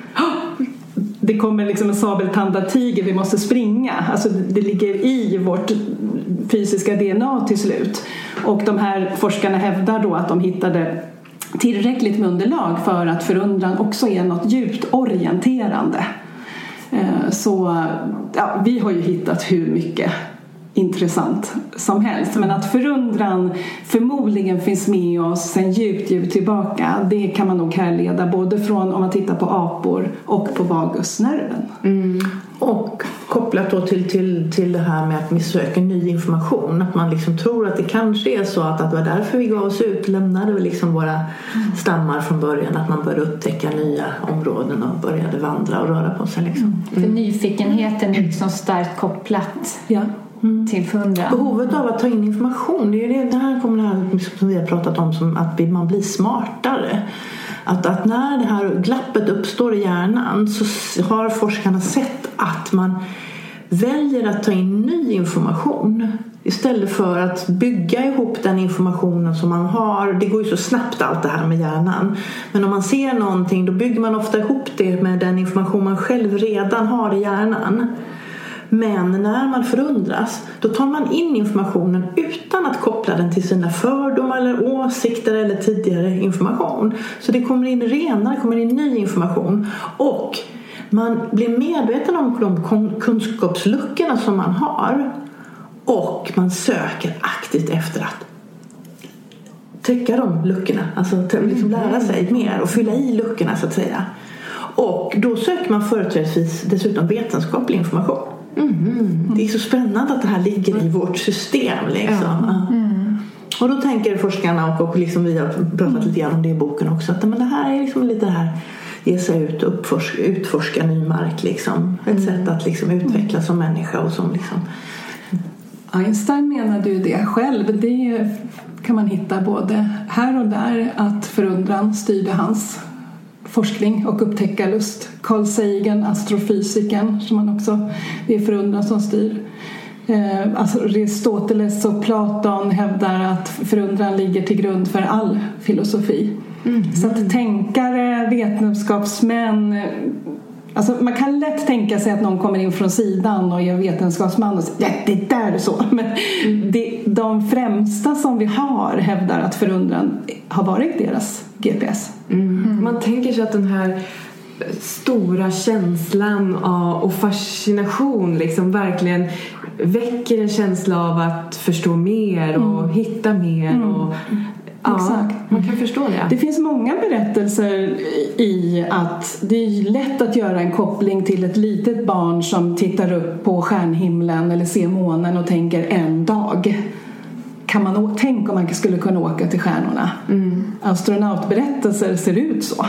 Speaker 10: Det kommer liksom en sabeltandad tiger, vi måste springa. Alltså det ligger i vårt fysiska D N A till slut. Och de här forskarna hävdar då att de hittade tillräckligt med underlag för att förundran också är något djupt orienterande. Så ja, vi har ju hittat hur mycket intressant som helst, men att förundran förmodligen finns med oss sen djupt, djupt tillbaka, det kan man nog härleda både från, om man tittar på apor och på vagusnerven.
Speaker 9: Mm. Och kopplat då till, till, till det här med att vi söker ny information, att man liksom tror att det kanske är så att, att det var därför vi gav oss ut, lämnade vi liksom våra stammar från början, att man började upptäcka nya områden och började vandra och röra på sig liksom.
Speaker 8: Mm. För nyfikenheten är liksom starkt kopplat.
Speaker 10: Ja.
Speaker 9: Mm.
Speaker 8: Till förundran.
Speaker 9: Behovet av att ta in information, det är ju det, det här kommer det här som vi har pratat om, som att man blir smartare. Att, att när det här glappet uppstår i hjärnan, så har forskarna sett att man väljer att ta in ny information istället för att bygga ihop den informationen som man har. Det går ju så snabbt allt det här med hjärnan. Men om man ser någonting, då bygger man ofta ihop det med den information man själv redan har i hjärnan. Men när man förundras, då tar man in informationen utan att koppla den till sina fördomar eller åsikter eller tidigare information. Så det kommer in renare, kommer in ny information. Och man blir medveten om de kunskapsluckorna som man har. Och man söker aktivt efter att täcka de luckorna. Alltså liksom lära sig mer och fylla i luckorna, så att säga. Och då söker man företrädesvis dessutom vetenskaplig information. Mm. Det är så spännande att det här ligger i vårt system liksom. Mm. Och då tänker forskarna, och, och liksom vi har pratat lite grann om det i boken också, att men det här är liksom lite det här, ge sig ut och uppforska, utforska ny mark liksom. Ett mm. sätt att liksom utvecklas som människa och som liksom.
Speaker 10: Einstein menade ju det själv. Det kan man hitta både här och där, att förundran styrde hans forskning och upptäckarlust. Carl Sagan, astrofysikern, som man också, det är förundran som styr. Eh, alltså Aristoteles och Platon hävdar att förundran ligger till grund för all filosofi. Mm. Så att tänkare, vetenskapsmän, alltså man kan lätt tänka sig att någon kommer in från sidan och är vetenskapsman och säger, ja, det där är så. Men det, de främsta som vi har hävdar att förundran har varit deras G P S.
Speaker 11: Mm. Mm. Man tänker sig att den här stora känslan och fascination liksom verkligen väcker en känsla av att förstå mer och mm. hitta mer mm. och ja, exakt. Man kan förstå det.
Speaker 10: Det finns många berättelser i att det är lätt att göra en koppling till ett litet barn som tittar upp på stjärnhimlen eller ser månen och tänker en dag. Kan man tänka om man skulle kunna åka till stjärnorna? Mm. Astronautberättelser ser ut så.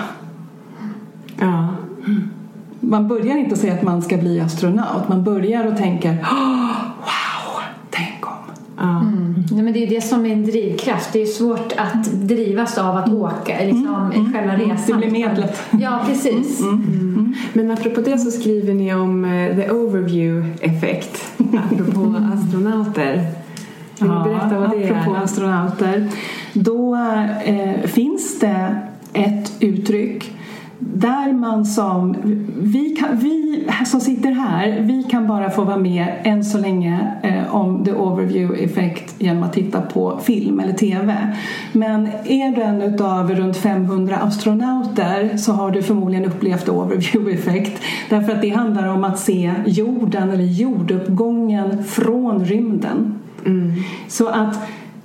Speaker 11: Ja.
Speaker 10: Mm. Man börjar inte säga att man ska bli astronaut. Man börjar och tänker, oh, wow, tänk om.
Speaker 8: Ja. Mm. Nej, men det är det som är en drivkraft. Det är svårt att drivas av att åka liksom, mm. själva resan.
Speaker 10: Det blir medlet.
Speaker 8: Ja, precis.
Speaker 11: Mm. Mm. Mm. Men apropå det så skriver ni om uh, the overview-effekt. Apropå astronauter. Vill
Speaker 10: ja,
Speaker 11: du berätta vad det är?
Speaker 10: Apropå astronauter. Då eh, finns det ett uttryck där man som vi, kan, vi som sitter här, vi kan bara få vara med än så länge eh, om the overview effect genom att titta på film eller tv. Men är du en utav runt femhundra astronauter så har du förmodligen upplevt overview effect, därför att det handlar om att se jorden eller jorduppgången från rymden. Mm. Så att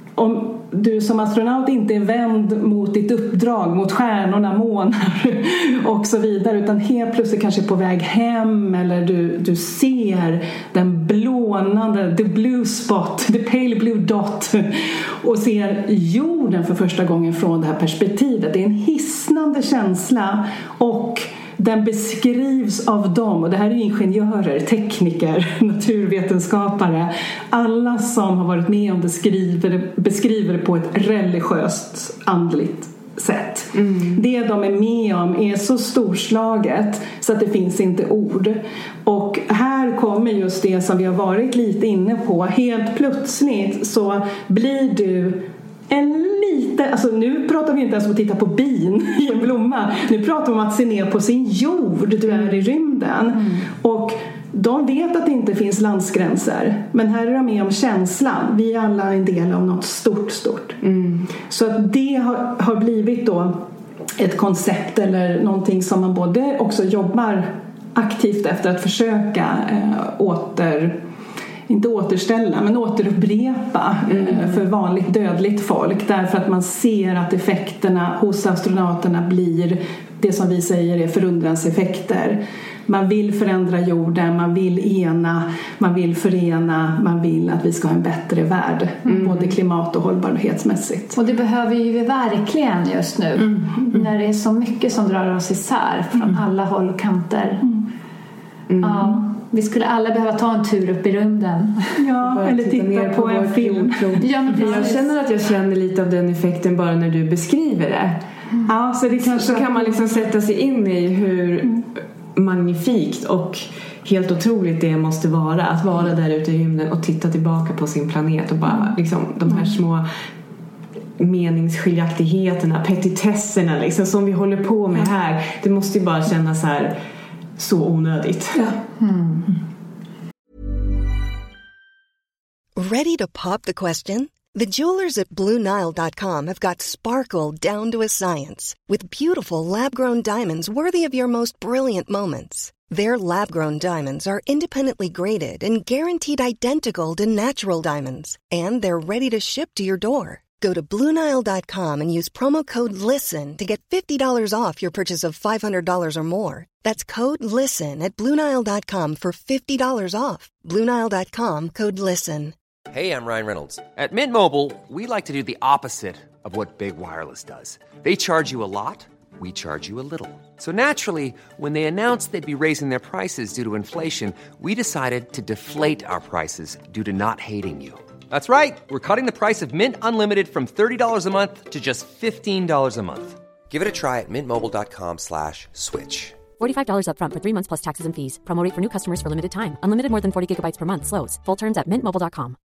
Speaker 10: om du som astronaut inte är vänd mot ditt uppdrag, mot stjärnorna, månar och så vidare, utan helt plötsligt kanske på väg hem, eller du, du ser den blånande, the blue spot, the pale blue dot, och ser jorden för första gången från det här perspektivet. Det är en hisnande känsla, och den beskrivs av dem, och det här är ingenjörer, tekniker, naturvetenskapare. Alla som har varit med om det skriver, beskriver det på ett religiöst, andligt sätt. Mm. Det de är med om är så storslaget så att det finns inte ord. Och här kommer just det som vi har varit lite inne på. Helt plötsligt så blir du en lite, alltså nu pratar vi inte ens om att titta på bin i en blomma. Nu pratar vi om att se ner på sin jord. Du är i rymden. Mm. Och de vet att det inte finns landsgränser. Men här är de med om känslan. Vi är alla en del av något stort, stort. Mm. Så att det har, har blivit då ett koncept eller någonting som man både också jobbar aktivt efter att försöka eh, åter... inte återställa, men återupprepa mm. för vanligt dödligt folk, därför att man ser att effekterna hos astronauterna blir det som vi säger är förundranseffekter. Man vill förändra jorden, man vill ena, man vill förena, man vill att vi ska ha en bättre värld, mm. både klimat- och hållbarhetsmässigt.
Speaker 8: Och det behöver ju vi verkligen just nu, mm. Mm. när det är så mycket som drar oss isär från mm. alla håll och kanter. Mm. Mm. Ja. Vi skulle alla behöva ta en tur upp i rymden.
Speaker 10: Ja, eller titta, titta på, på en film.
Speaker 11: Ja, men jag känner att jag känner lite av den effekten bara när du beskriver det.
Speaker 10: Mm. Ja, så det kanske...
Speaker 11: så kan man liksom sätta sig in i hur mm. magnifikt och helt otroligt det måste vara att vara där ute i rymden och titta tillbaka på sin planet och bara liksom de här små meningsskiljaktigheterna, petitesserna liksom, som vi håller på med här. Det måste ju bara kännas så här så onödigt.
Speaker 10: Ja. Mm.
Speaker 12: Ready to pop the question? The jewelers at Blue Nile dot com have got sparkle down to a science with beautiful lab-grown diamonds worthy of your most brilliant moments. Their lab-grown diamonds are independently graded and guaranteed identical to natural diamonds, and they're ready to ship to your door. Go to Blue Nile dot com and use promo code LISTEN to get fifty dollars off your purchase of five hundred dollars or more. That's code LISTEN at Blue Nile dot com for fifty dollars off. Blue Nile dot com, code LISTEN.
Speaker 13: Hey, I'm Ryan Reynolds. At Mint Mobile, we like to do the opposite of what Big Wireless does. They charge you a lot, we charge you a little. So naturally, when they announced they'd be raising their prices due to inflation, we decided to deflate our prices due to not hating you. That's right. We're cutting the price of Mint Unlimited from thirty dollars a month to just fifteen dollars a month. Give it a try at mintmobile.com slash switch.
Speaker 14: forty-five dollars up front for three months plus taxes and fees. Promo rate for new customers for limited time. Unlimited more than forty gigabytes per month slows. Full terms at mint mobile dot com.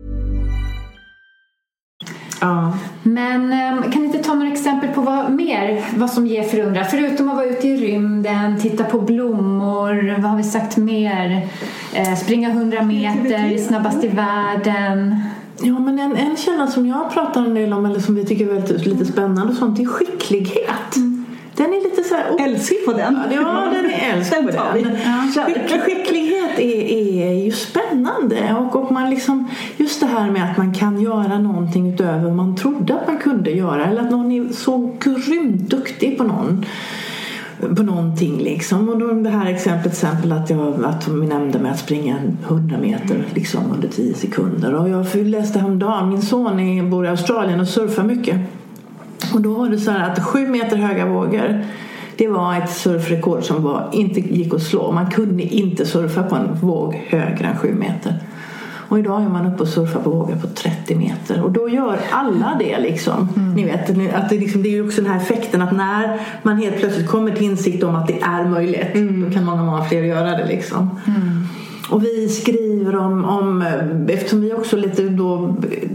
Speaker 8: Ja. Men kan ni inte ta några exempel på vad mer, vad som ger förundran? Förutom att vara ute i rymden, titta på blommor, vad har vi sagt mer? Eh, springa hundra meter, snabbast i världen.
Speaker 9: Ja, men en, en källa som jag pratar en del om, eller som vi tycker är väldigt lite spännande och sånt, är skicklighet. Mm. Den är lite så här...
Speaker 10: Älskig på den.
Speaker 9: Ja, den är älskig på den. Ja. Skicklighet är, är ju spännande. Och, och man liksom, just det här med att man kan göra någonting utöver vad man trodde att man kunde göra. Eller att någon är så grymt duktig på någon. På någonting liksom. Och då det här exemplet, exempel att jag att vi nämnde med att springa hundra meter liksom under tio sekunder. Och jag läste häromdagen, min son är, bor i Australien och surfar mycket. Och då var det så här att sju meter höga vågor, det var ett surfrekord som var, inte gick att slå. Man kunde inte surfa på en våg högre än sju meter. Och idag är man uppe och surfar på vågor på trettio meter. Och då gör alla det liksom. Mm. Ni vet, att det, liksom, det är ju också den här effekten att när man helt plötsligt kommer till insikt om att det är möjligt, mm. då kan många, många fler göra det liksom. Mm. Och vi skriver om, om, eftersom vi också lite då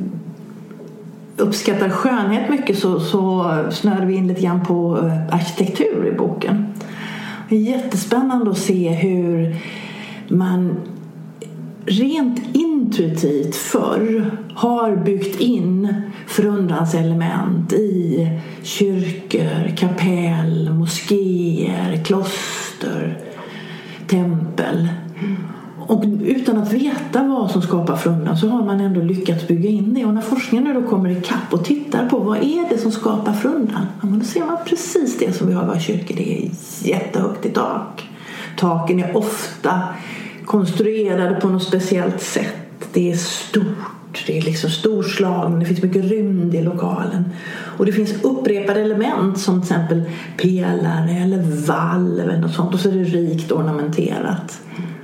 Speaker 9: uppskattar skönhet mycket, så, så snör vi in lite grann på arkitektur i boken. Det är jättespännande att se hur man rent intuitivt förr har byggt in förundranselement i kyrkor, kapell, moskéer, kloster, tempel. Och utan att veta vad som skapar förundran så har man ändå lyckats bygga in det. Och när forskningen då kommer i kapp och tittar på vad är det som skapar förundran, ja, då ser man precis det som vi har i våra kyrkor. Det är jättehögt i tak. Taken är ofta konstruerade på något speciellt sätt. Det är stort, det är liksom storslagen, det finns mycket rymd i lokalen. Och det finns upprepade element som till exempel pelare eller valv eller något sånt. Och så är det rikt ornamenterat.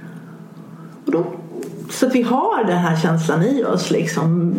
Speaker 9: Och då, så att vi har den här känslan i oss liksom,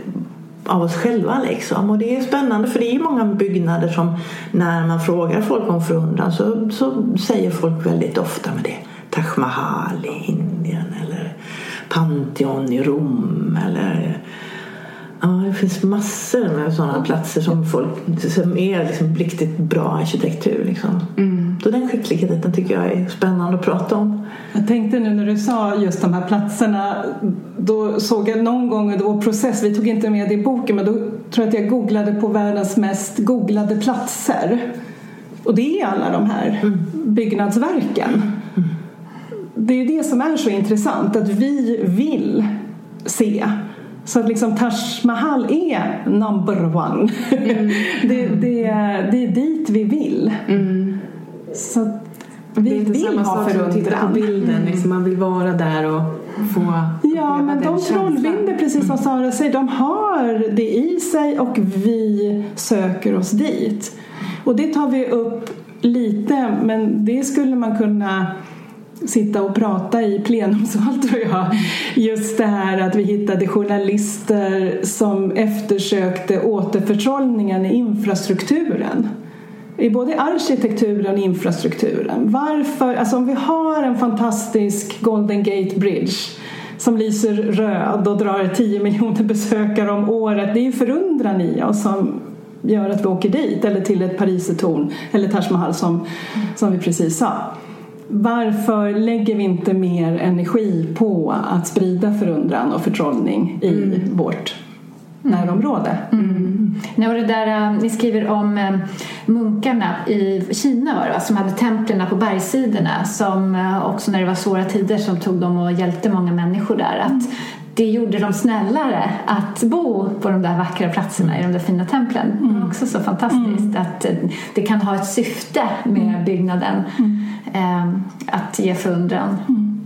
Speaker 9: av oss själva liksom. Och det är spännande, för det är många byggnader som när man frågar folk om förundran så, så säger folk väldigt ofta med det. Taj Mahal i Indien eller Pantheon i Rom eller ja, det finns massor med sådana platser som folk som är liksom riktigt bra arkitektur liksom. Mm. Så den skickligheten tycker jag är spännande att prata om.
Speaker 10: Jag tänkte nu när du sa just de här platserna, då såg jag någon gång då process, vi tog inte med det i boken, men då tror jag att jag googlade på världens mest googlade platser. Och det är alla de här mm. byggnadsverken. Mm. Det är det som är så intressant, att vi vill se. Så att liksom Taj Mahal är number one. Mm. det, det, det är dit vi vill. Mm. Så vi vill ha förundran.
Speaker 11: Bilden, liksom, man vill vara där och få.
Speaker 10: Ja, men de trollbinder, precis som Sara säger, de har det i sig och vi söker oss dit. Och det tar vi upp lite, men det skulle man kunna sitta och prata i plenumsal, tror jag. Just det här att vi hittade journalister som eftersökte återförtrollningen i infrastrukturen. I både arkitekturen och infrastrukturen. Varför? Alltså om vi har en fantastisk Golden Gate Bridge som lyser röd och drar tio miljoner besökare om året. Det är ju förundran i oss som gör att vi åker dit. Eller till ett Parisertorn eller Taj Mahal som, som vi precis sa. Varför lägger vi inte mer energi på att sprida förundran och förtrollning i mm. vårt närområde?
Speaker 8: Mm. Mm. Och det där, ni skriver om munkarna i Kina, va, som hade templen på bergssidorna, som också när det var svåra tider som tog dem och hjälpte många människor där, att det gjorde dem snällare att bo på de där vackra platserna i de där fina templen. Mm. Det är också så fantastiskt mm. att det kan ha ett syfte med byggnaden, mm. eh, att ge förundran.
Speaker 10: Mm.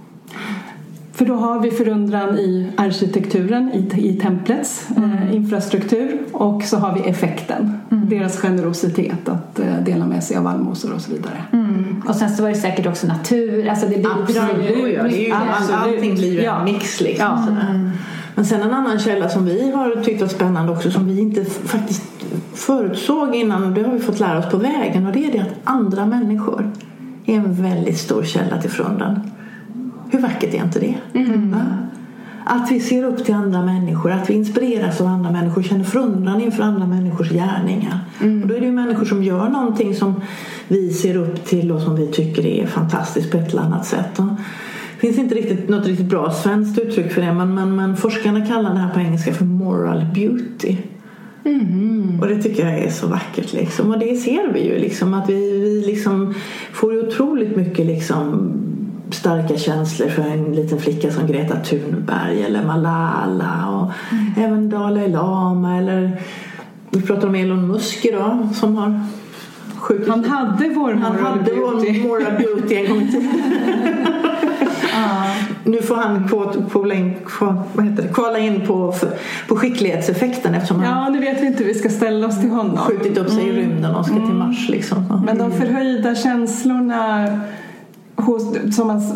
Speaker 10: För då har vi förundran i arkitekturen, i, i templets mm. eh, infrastruktur, och så har vi effekten, mm. deras generositet att eh, dela med sig av allmosor och så vidare.
Speaker 8: Mm. Och sen så var det säkert också natur, alltså det bidrar
Speaker 9: ju, ja, det är ju allting blir ju en mix liksom. Ja. Mm. Men sen en annan källa som vi har tyckt var spännande också, som vi inte faktiskt förutsåg innan, det har vi fått lära oss på vägen, och det är det att andra människor är en väldigt stor källa till förundran. Hur vackert är inte det? Mm. Ja? Att vi ser upp till andra människor, att vi inspireras av andra människor, känner förundran inför andra människors gärningar. Mm. Och då är det ju människor som gör någonting som vi ser upp till och som vi tycker är fantastiskt på ett eller annat sätt. Och det finns inte riktigt något riktigt bra svenskt uttryck för det, men, men, men forskarna kallar det här på engelska för moral beauty. Mm. Och det tycker jag är så vackert liksom. Och det ser vi ju liksom, att vi, vi liksom får ju otroligt mycket liksom starka känslor för en liten flicka som Greta Thunberg eller Malala och mm. även Dalai Lama, eller vi pratar om Elon Musk idag som har skjutit.
Speaker 10: Han hade vår moral
Speaker 9: Han hade
Speaker 10: beauty.
Speaker 9: vår moral beauty en gång i tiden. Ah. Nu får han på, på, på, vad heter det, kvala in på, på skicklighetseffekten eftersom han
Speaker 10: ja, nu vet vi inte hur vi ska ställa oss till honom.
Speaker 9: Skjutit upp sig mm. i rymden och ska mm. till Mars liksom. Mm.
Speaker 10: Men de förhöjda känslorna hos, som man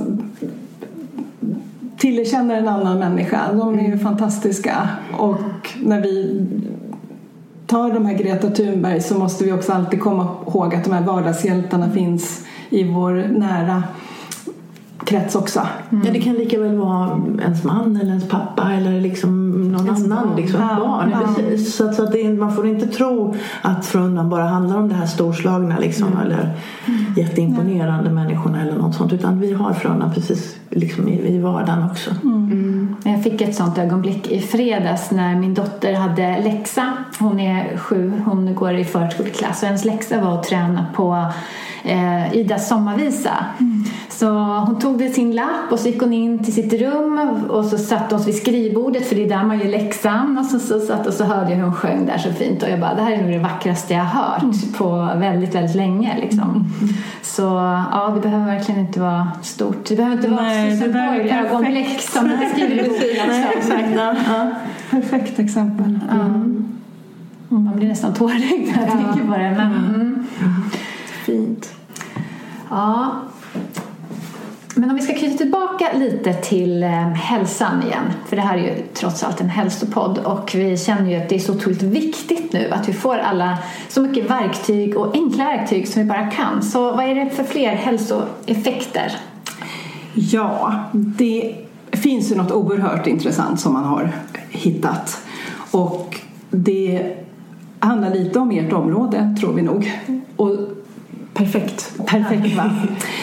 Speaker 10: tillerkänner en annan människa, de är ju mm. fantastiska. Och när vi tar de här Greta Thunberg så måste vi också alltid komma ihåg att de här vardagshjältarna finns i vår nära krets också.
Speaker 9: Mm. Ja, det kan lika väl vara ens man eller ens pappa eller liksom någon ens annan barn. Liksom, ja, barn. Ja. Precis. Så, så att det är, man får inte tro att förundran bara handlar om det här storslagna liksom, mm. eller mm. jätteimponerande mm. människorna eller något sånt, utan vi har förundran precis liksom i, i vardagen också.
Speaker 8: Mm. Mm. Jag fick ett sånt ögonblick i fredags när min dotter hade läxa. Hon är sju, hon går i förskoleklass och hennes läxa var att träna på eh, Idas sommarvisa. Mm. Så hon tog det sin lapp och så gick hon in till sitt rum och så satt oss vid skrivbordet, för det är där man gör läxan, och så, så satt och så hörde jag hur hon sjöng där så fint, och jag bara, det här är nog det vackraste jag har hört mm. på väldigt, väldigt länge liksom. Mm. Så ja, det behöver verkligen inte vara stort, det behöver inte vara
Speaker 10: Nej,
Speaker 8: så Boyle ögonblick som man skriver i boken.
Speaker 10: Ja. Perfekt exempel.
Speaker 8: Mm. Mm. Man blir nästan tårögd när jag ja. tänker på det, men mm. Mm.
Speaker 9: fint.
Speaker 8: Ja. Men om vi ska knyta tillbaka lite till eh, hälsan igen. För det här är ju trots allt en hälsopodd. Och vi känner ju att det är så otroligt viktigt nu att vi får alla så mycket verktyg och enkla verktyg som vi bara kan. Så vad är det för fler hälsoeffekter?
Speaker 10: Ja, det finns ju något oerhört intressant som man har hittat. Och det handlar lite om ert område, tror vi nog. Och perfekt. Perfekt, va?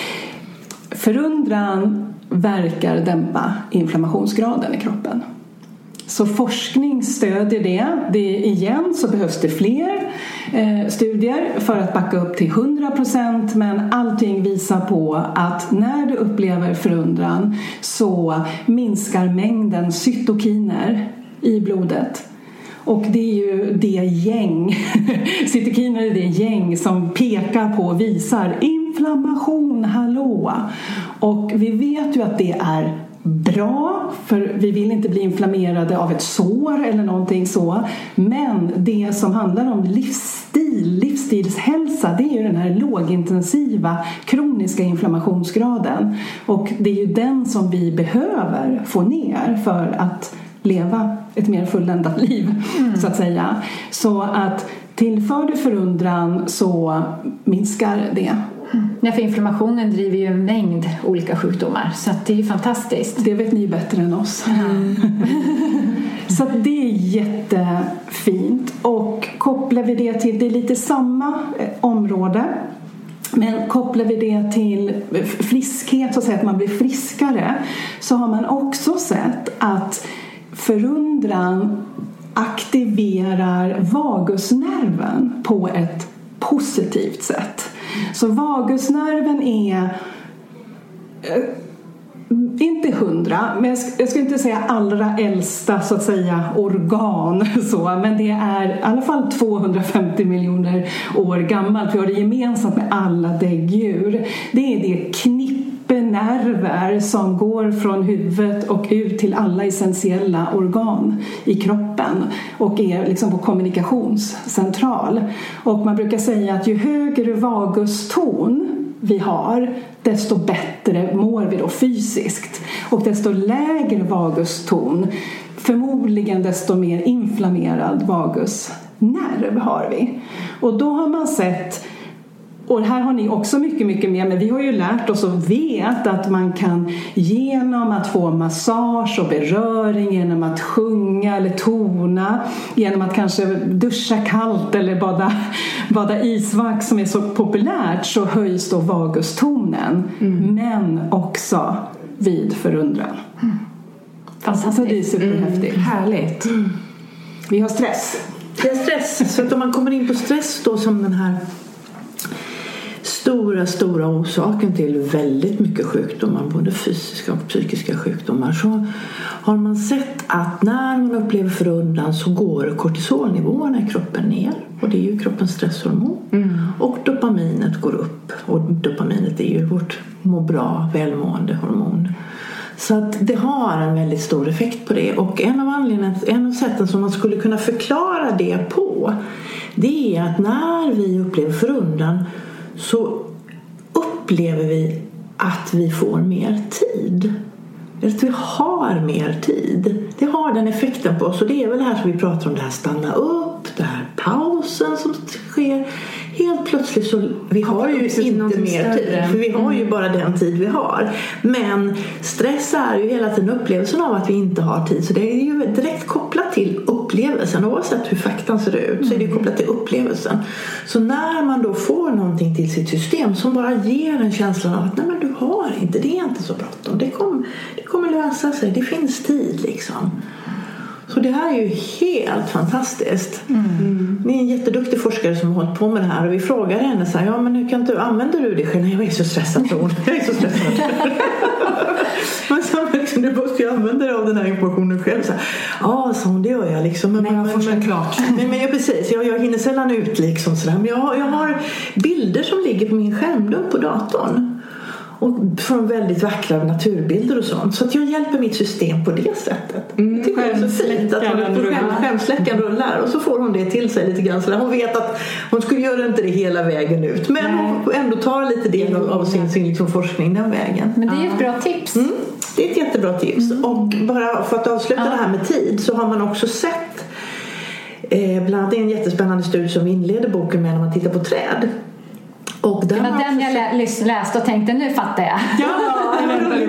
Speaker 10: Förundran verkar dämpa inflammationsgraden i kroppen. Så forskning stödjer det. det igen så behövs det fler eh, studier för att backa upp till hundra procent. Men allting visar på att när du upplever förundran så minskar mängden cytokiner i blodet. Och det är ju det gäng, cytokiner är det gäng som pekar på och visar inflammation, hallå. Och vi vet ju att det är bra, för vi vill inte bli inflammerade av ett sår eller någonting så. Men det som handlar om livsstil, livsstilshälsa, det är ju den här lågintensiva kroniska inflammationsgraden. Och det är ju den som vi behöver få ner för att leva ett mer fulländat liv, mm. så att säga. Så att tillför du förundran så minskar det.
Speaker 8: Mm. Ja, för inflammationen driver ju en mängd olika sjukdomar, så att det är ju fantastiskt.
Speaker 10: Det vet ni bättre än oss. Mm. Så att det är jättefint. Och kopplar vi det till, det är lite samma område, men kopplar vi det till friskhet, så att säga, att man blir friskare, så har man också sett att förundran aktiverar vagusnerven på ett positivt sätt. Så vagusnerven är eh, inte hundra, men jag ska, jag ska inte säga allra äldsta, så att säga, organ så, men det är i alla fall tvåhundrafemtio miljoner år gammalt. Vi har det gemensamt med alla däggdjur. Det är det knippenerver som går från huvudet och ut till alla essentiella organ i kroppen och är liksom på kommunikationscentral. Och man brukar säga att ju högre vaguston vi har, desto bättre mår vi då fysiskt. Och desto lägre vaguston, förmodligen desto mer inflammerad vagusnerv har vi. Och då har man sett och här har ni också mycket, mycket mer. Men vi har ju lärt oss och vet att man kan genom att få massage och beröring, genom att sjunga eller tona, genom att kanske duscha kallt eller bada, bada isvax som är så populärt, så höjs då vagustonen. Mm. Men också vid förundran. Mm. Fantastiskt. Det är superhäftigt.
Speaker 11: Mm. Härligt. Mm.
Speaker 10: Vi har stress.
Speaker 9: Det är stress. Så att om man kommer in på stress då som den här stora, stora orsaken till väldigt mycket sjukdomar, både fysiska och psykiska sjukdomar, så har man sett att när man upplever förundran så går kortisolnivåerna i kroppen ner. Och det är ju kroppens stresshormon. Mm. Och dopaminet går upp. Och dopaminet är ju vårt må bra, välmående hormon. Så att det har en väldigt stor effekt på det. Och en av anledningarna, en av sätten som man skulle kunna förklara det på, det är att när vi upplever förundran så upplever vi att vi får mer tid. Att vi har mer tid. Det har den effekten på oss. Och det är väl det här som vi pratar om, det här stanna upp, det här pausen som sker. Helt plötsligt så vi har ju inte mer tid. För vi har ju bara den tid vi har. Men stress är ju hela tiden upplevelsen av att vi inte har tid. Så det är ju direkt kopplat till upplevelsen. Oavsett hur faktan ser ut så är det kopplat till upplevelsen. Så när man då får någonting till sitt system som bara ger en känsla av att nej, men du har inte, det är inte så bråttom. Det kommer, det kommer lösa sig. Det finns tid liksom. Så det här är ju helt fantastiskt. Mm. Det är en jätteduktig forskare som har hållit på med det här. Och vi frågar henne så här, ja men hur kan du, använder du det själv? Nej, jag är så stressad tror hon. Jag är så stressad. Men så liksom, du måste ju använda dig av den här informationen själv. Så här, ja, så det gör jag liksom. Men,
Speaker 11: Nej, jag forskar
Speaker 9: men,
Speaker 11: klart.
Speaker 9: Men, men jag, precis, jag, jag hinner sällan ut liksom sådär. Men jag, jag har bilder som ligger på min skärmdump på datorn. Och från väldigt vackra naturbilder och sånt. Så att jag hjälper mitt system på det sättet. Mm, jag tycker det är så fint att hon på skämsläckaren rullar. Och så får hon det till sig lite grann. Så hon vet att hon skulle göra inte det hela vägen ut. Men Nej. hon ändå tar lite del av, av sin, sin liksom forskning den vägen.
Speaker 8: Men det är ju ett bra tips.
Speaker 9: Mm, det är ett jättebra tips. Mm. Och bara för att avsluta ja. det här med tid så har man också sett eh, bland annat en jättespännande studie som vi inleder boken med när man tittar på träd. Och
Speaker 8: det var den jag lä- läste och tänkte, nu fattar jag.
Speaker 9: Ja,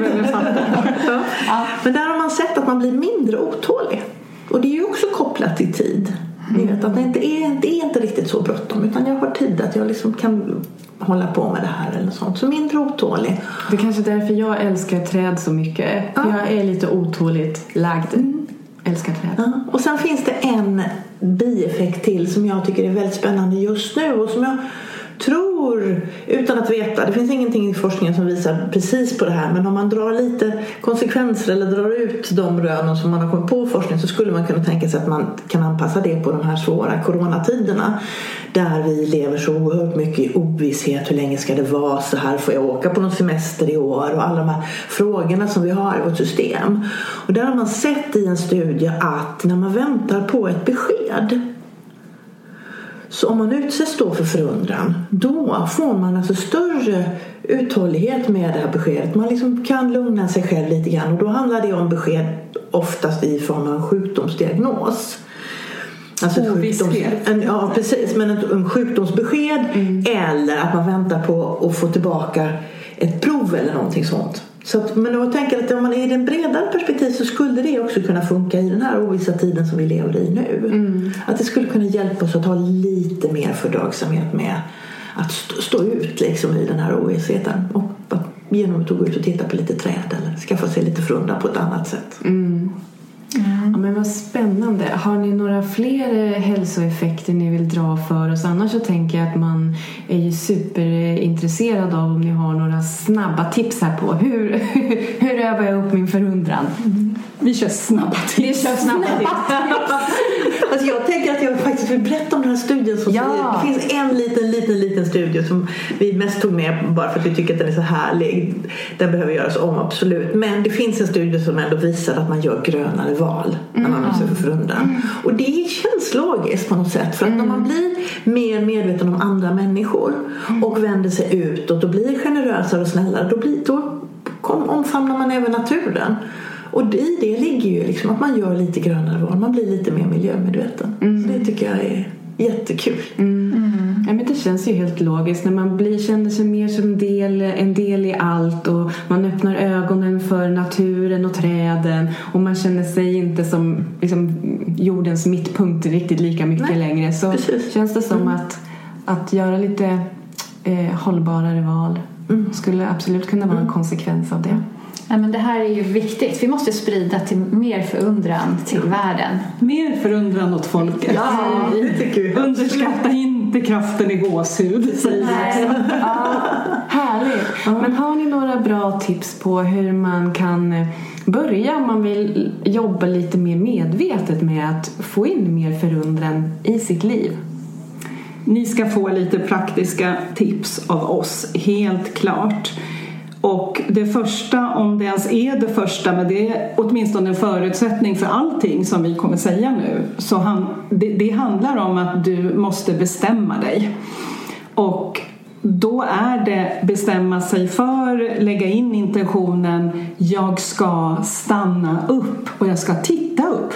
Speaker 9: ja. ja. Men där har man sett att man blir mindre otålig. Och det är ju också kopplat till tid. Ni vet att det inte är, det är inte riktigt så bråttom, utan jag har tid att jag liksom kan hålla på med det här eller sånt. Så mindre otålig.
Speaker 11: Det är kanske därför jag älskar träd så mycket. För ja. jag är lite otåligt lagd. Mm. Älskar träd.
Speaker 9: Ja. Och sen finns det en bieffekt till som jag tycker är väldigt spännande just nu och som jag tror, utan att veta, det finns ingenting i forskningen som visar precis på det här, men om man drar lite konsekvenser eller drar ut de rönen som man har kommit på forskning, så skulle man kunna tänka sig att man kan anpassa det på de här svåra coronatiderna där vi lever så oerhört mycket i ovisshet. Hur länge ska det vara så här? Får jag åka på någon semester i år? Och alla de här frågorna som vi har i vårt system. Och där har man sett i en studie att när man väntar på ett besked, så om man utsätts då för förundran, då får man alltså större uthållighet med det här beskedet. Man liksom kan lugna sig själv lite grann. Och då handlar det om besked oftast i form av en sjukdomsdiagnos. Alltså ett sjukdoms, en, ja, precis. Men ett en sjukdomsbesked mm. eller att man väntar på att få tillbaka ett prov eller någonting sånt. Så att, men jag tänker att om man är i den bredare perspektiv så skulle det också kunna funka i den här ovissa tiden som vi lever i nu. Mm. Att det skulle kunna hjälpa oss att ha lite mer fördragsamhet med att stå, stå ut liksom i den här ovissheten. Och genom att gå ut och titta på lite träd eller skaffa sig lite förundran på ett annat sätt.
Speaker 11: Mm. Mm. Ja, men vad spännande. Har ni några fler hälsoeffekter ni vill dra för oss? Annars så tänker jag att man är ju superintresserad av om ni har några snabba tips här på hur, hur övar jag upp min förundran?
Speaker 10: Mm. Vi kör snabba tips.
Speaker 11: Vi kör snabba tips.
Speaker 9: Alltså jag tänker att jag faktiskt vill berätta om den här studien som ja. Det finns en liten, liten, liten studie som vi mest tog med bara för att vi tycker att den är så härlig. Den behöver göras om, absolut. Men det finns en studie som ändå visar att man gör grönare val när man mm. för förundran. Mm. Och det känns logiskt på något sätt. För att mm. när man blir mer medveten om andra människor och vänder sig utåt och blir generösare och snällare, då, blir, då omfamnar man även naturen. Och i det ligger ju liksom att man gör lite grönare val. Man blir lite mer miljömedveten. Mm. Så det tycker jag är Jättekul.
Speaker 11: Mm. Mm. Ja, men det känns ju helt logiskt när man blir, känner sig mer som en del, en del i allt och man öppnar ögonen för naturen och träden och man känner sig inte som liksom, jordens mittpunkt riktigt lika mycket Nej, längre. Så precis. Känns det som mm. att, att göra lite eh, hållbarare val mm. skulle absolut kunna vara en konsekvens av det.
Speaker 8: Ja, men det här är ju viktigt. Vi måste sprida till mer förundran till världen.
Speaker 10: Mer förundran åt folket.
Speaker 8: Ja,
Speaker 10: det tycker vi. Underskatta inte kraften i gåshud.
Speaker 11: Nej. Ja, härligt. Ja. Men har ni några bra tips på hur man kan börja om man vill jobba lite mer medvetet med att få in mer förundran i sitt liv?
Speaker 10: Ni ska få lite praktiska tips av oss, helt klart. Och det första, om det ens är det första, men det är åtminstone en förutsättning för allting som vi kommer säga nu. Så han, det, det handlar om att du måste bestämma dig. Och då är det bestämma sig för, lägga in intentionen, jag ska stanna upp och jag ska titta upp.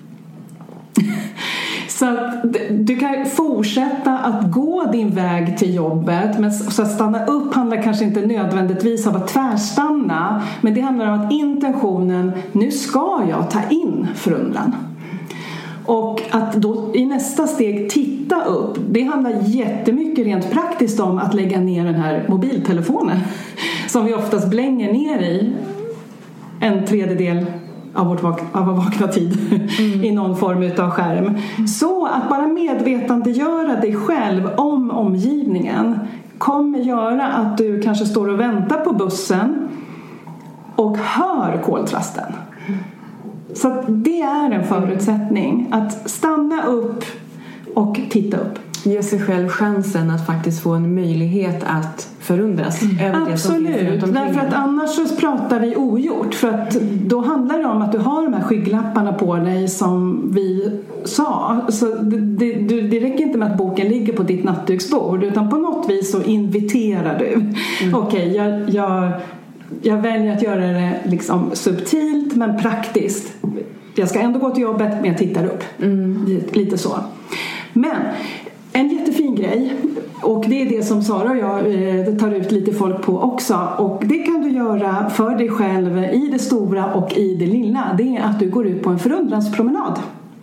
Speaker 10: Så att du kan fortsätta att gå din väg till jobbet, men så att stanna upp handlar kanske inte nödvändigtvis av att tvärstanna, men det handlar om att intentionen, nu ska jag ta in förundran. Och att då i nästa steg titta upp, det handlar jättemycket rent praktiskt om att lägga ner den här mobiltelefonen som vi oftast blänger ner i en tredjedel av vårt vak- av vår vakna tid mm. i någon form utav skärm. Mm. Så att bara medvetandegöra dig själv om omgivningen kommer göra att du kanske står och väntar på bussen och hör koltrasten. Mm. Så att det är en förutsättning att stanna upp och titta upp.
Speaker 11: Ge sig själv chansen att faktiskt få en möjlighet att förundras mm. över det som finns runt omkring.
Speaker 10: Därför att annars så pratar vi ogjort. För att då handlar det om att du har de här skygglapparna på dig som vi sa. Så det, det, det räcker inte med att boken ligger på ditt nattduksbord, utan på något vis så inviterar du. Mm. Okej, okay, jag, jag, jag väljer att göra det liksom subtilt men praktiskt. Jag ska ändå gå till jobbet, men jag tittar upp. Mm. Lite så. Men en jättefin grej, och det är det som Sara och jag eh, tar ut lite folk på också, och det kan du göra för dig själv i det stora och i det lilla, det är att du går ut på en förundranspromenad.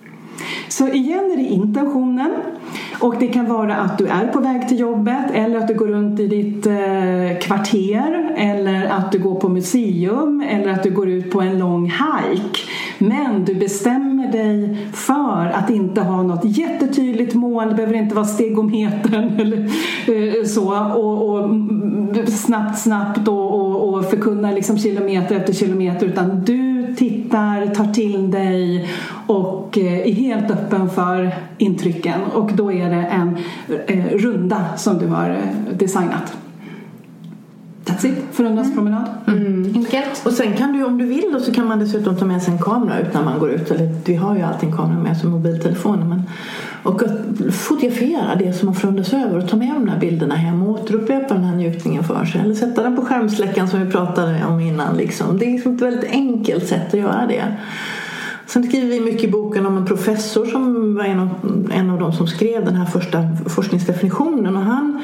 Speaker 10: Så igen är det intentionen, och det kan vara att du är på väg till jobbet, eller att du går runt i ditt eh, kvarter, eller att du går på museum, eller att du går ut på en lång hike. Men du bestämmer dig för att inte ha något jättetydligt mål. Det behöver inte vara stegometern eller eh, så. Och, och snabbt, snabbt och, och, och förkunna liksom kilometer efter kilometer. Utan du tittar, tar till dig och eh, är helt öppen för intrycken. Och då är det en eh, runda som du har eh, designat. That's it, förundranspromenad.
Speaker 9: Mm. Enkelt. Och sen kan du, om du vill då, så kan man dessutom ta med sig en kamera ut när man går ut. Eller vi har ju alltid en kamera med som mobiltelefoner. Men, och att fotografera det som man förundras över och ta med de här bilderna hem och återupprepa den här njutningen för sig. Eller sätta den på skärmsläckaren som vi pratade om innan. Liksom. Det är liksom ett väldigt enkelt sätt att göra det. Sen skriver vi mycket i boken om en professor som var en av, en av de som skrev den här första forskningsdefinitionen. Och han...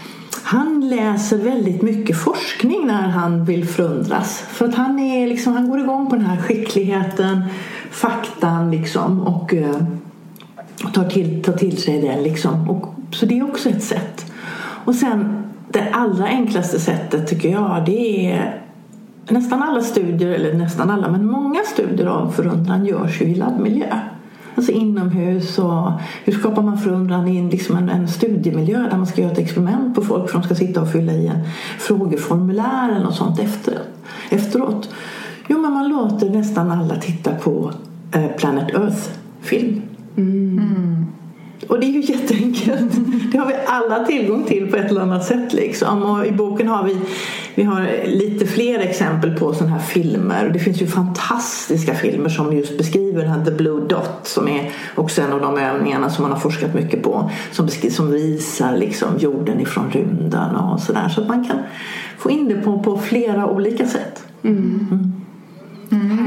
Speaker 9: Han läser väldigt mycket forskning när han vill förundras. För att han, är liksom, han går igång på den här skickligheten, faktan liksom, och uh, tar, till, tar till sig den. Liksom. Och, så det är också ett sätt. Och sen det allra enklaste sättet tycker jag, det är nästan alla studier, eller nästan alla, men många studier av förundran görs ju i labbmiljö. Alltså inomhus, och hur skapar man förundran i liksom en, en studiemiljö där man ska göra ett experiment på folk som ska sitta och fylla i en frågeformulär eller något sånt efter, efteråt. Jo, men man låter nästan alla titta på eh, Planet Earth-film. Mm. Mm. Och det är ju jätteenkelt. Det har vi alla tillgång till på ett eller annat sätt liksom. Och i boken har vi, vi har lite fler exempel på sådana här filmer. Det finns ju fantastiska filmer som just beskriver den här The Blue Dot, som är också en av de övningarna som man har forskat mycket på, som, beskriver, som visar liksom jorden ifrån rymden och sådär. Så att man kan få in det på, på flera olika sätt.
Speaker 11: Mm. Mm. Mm. Härligt.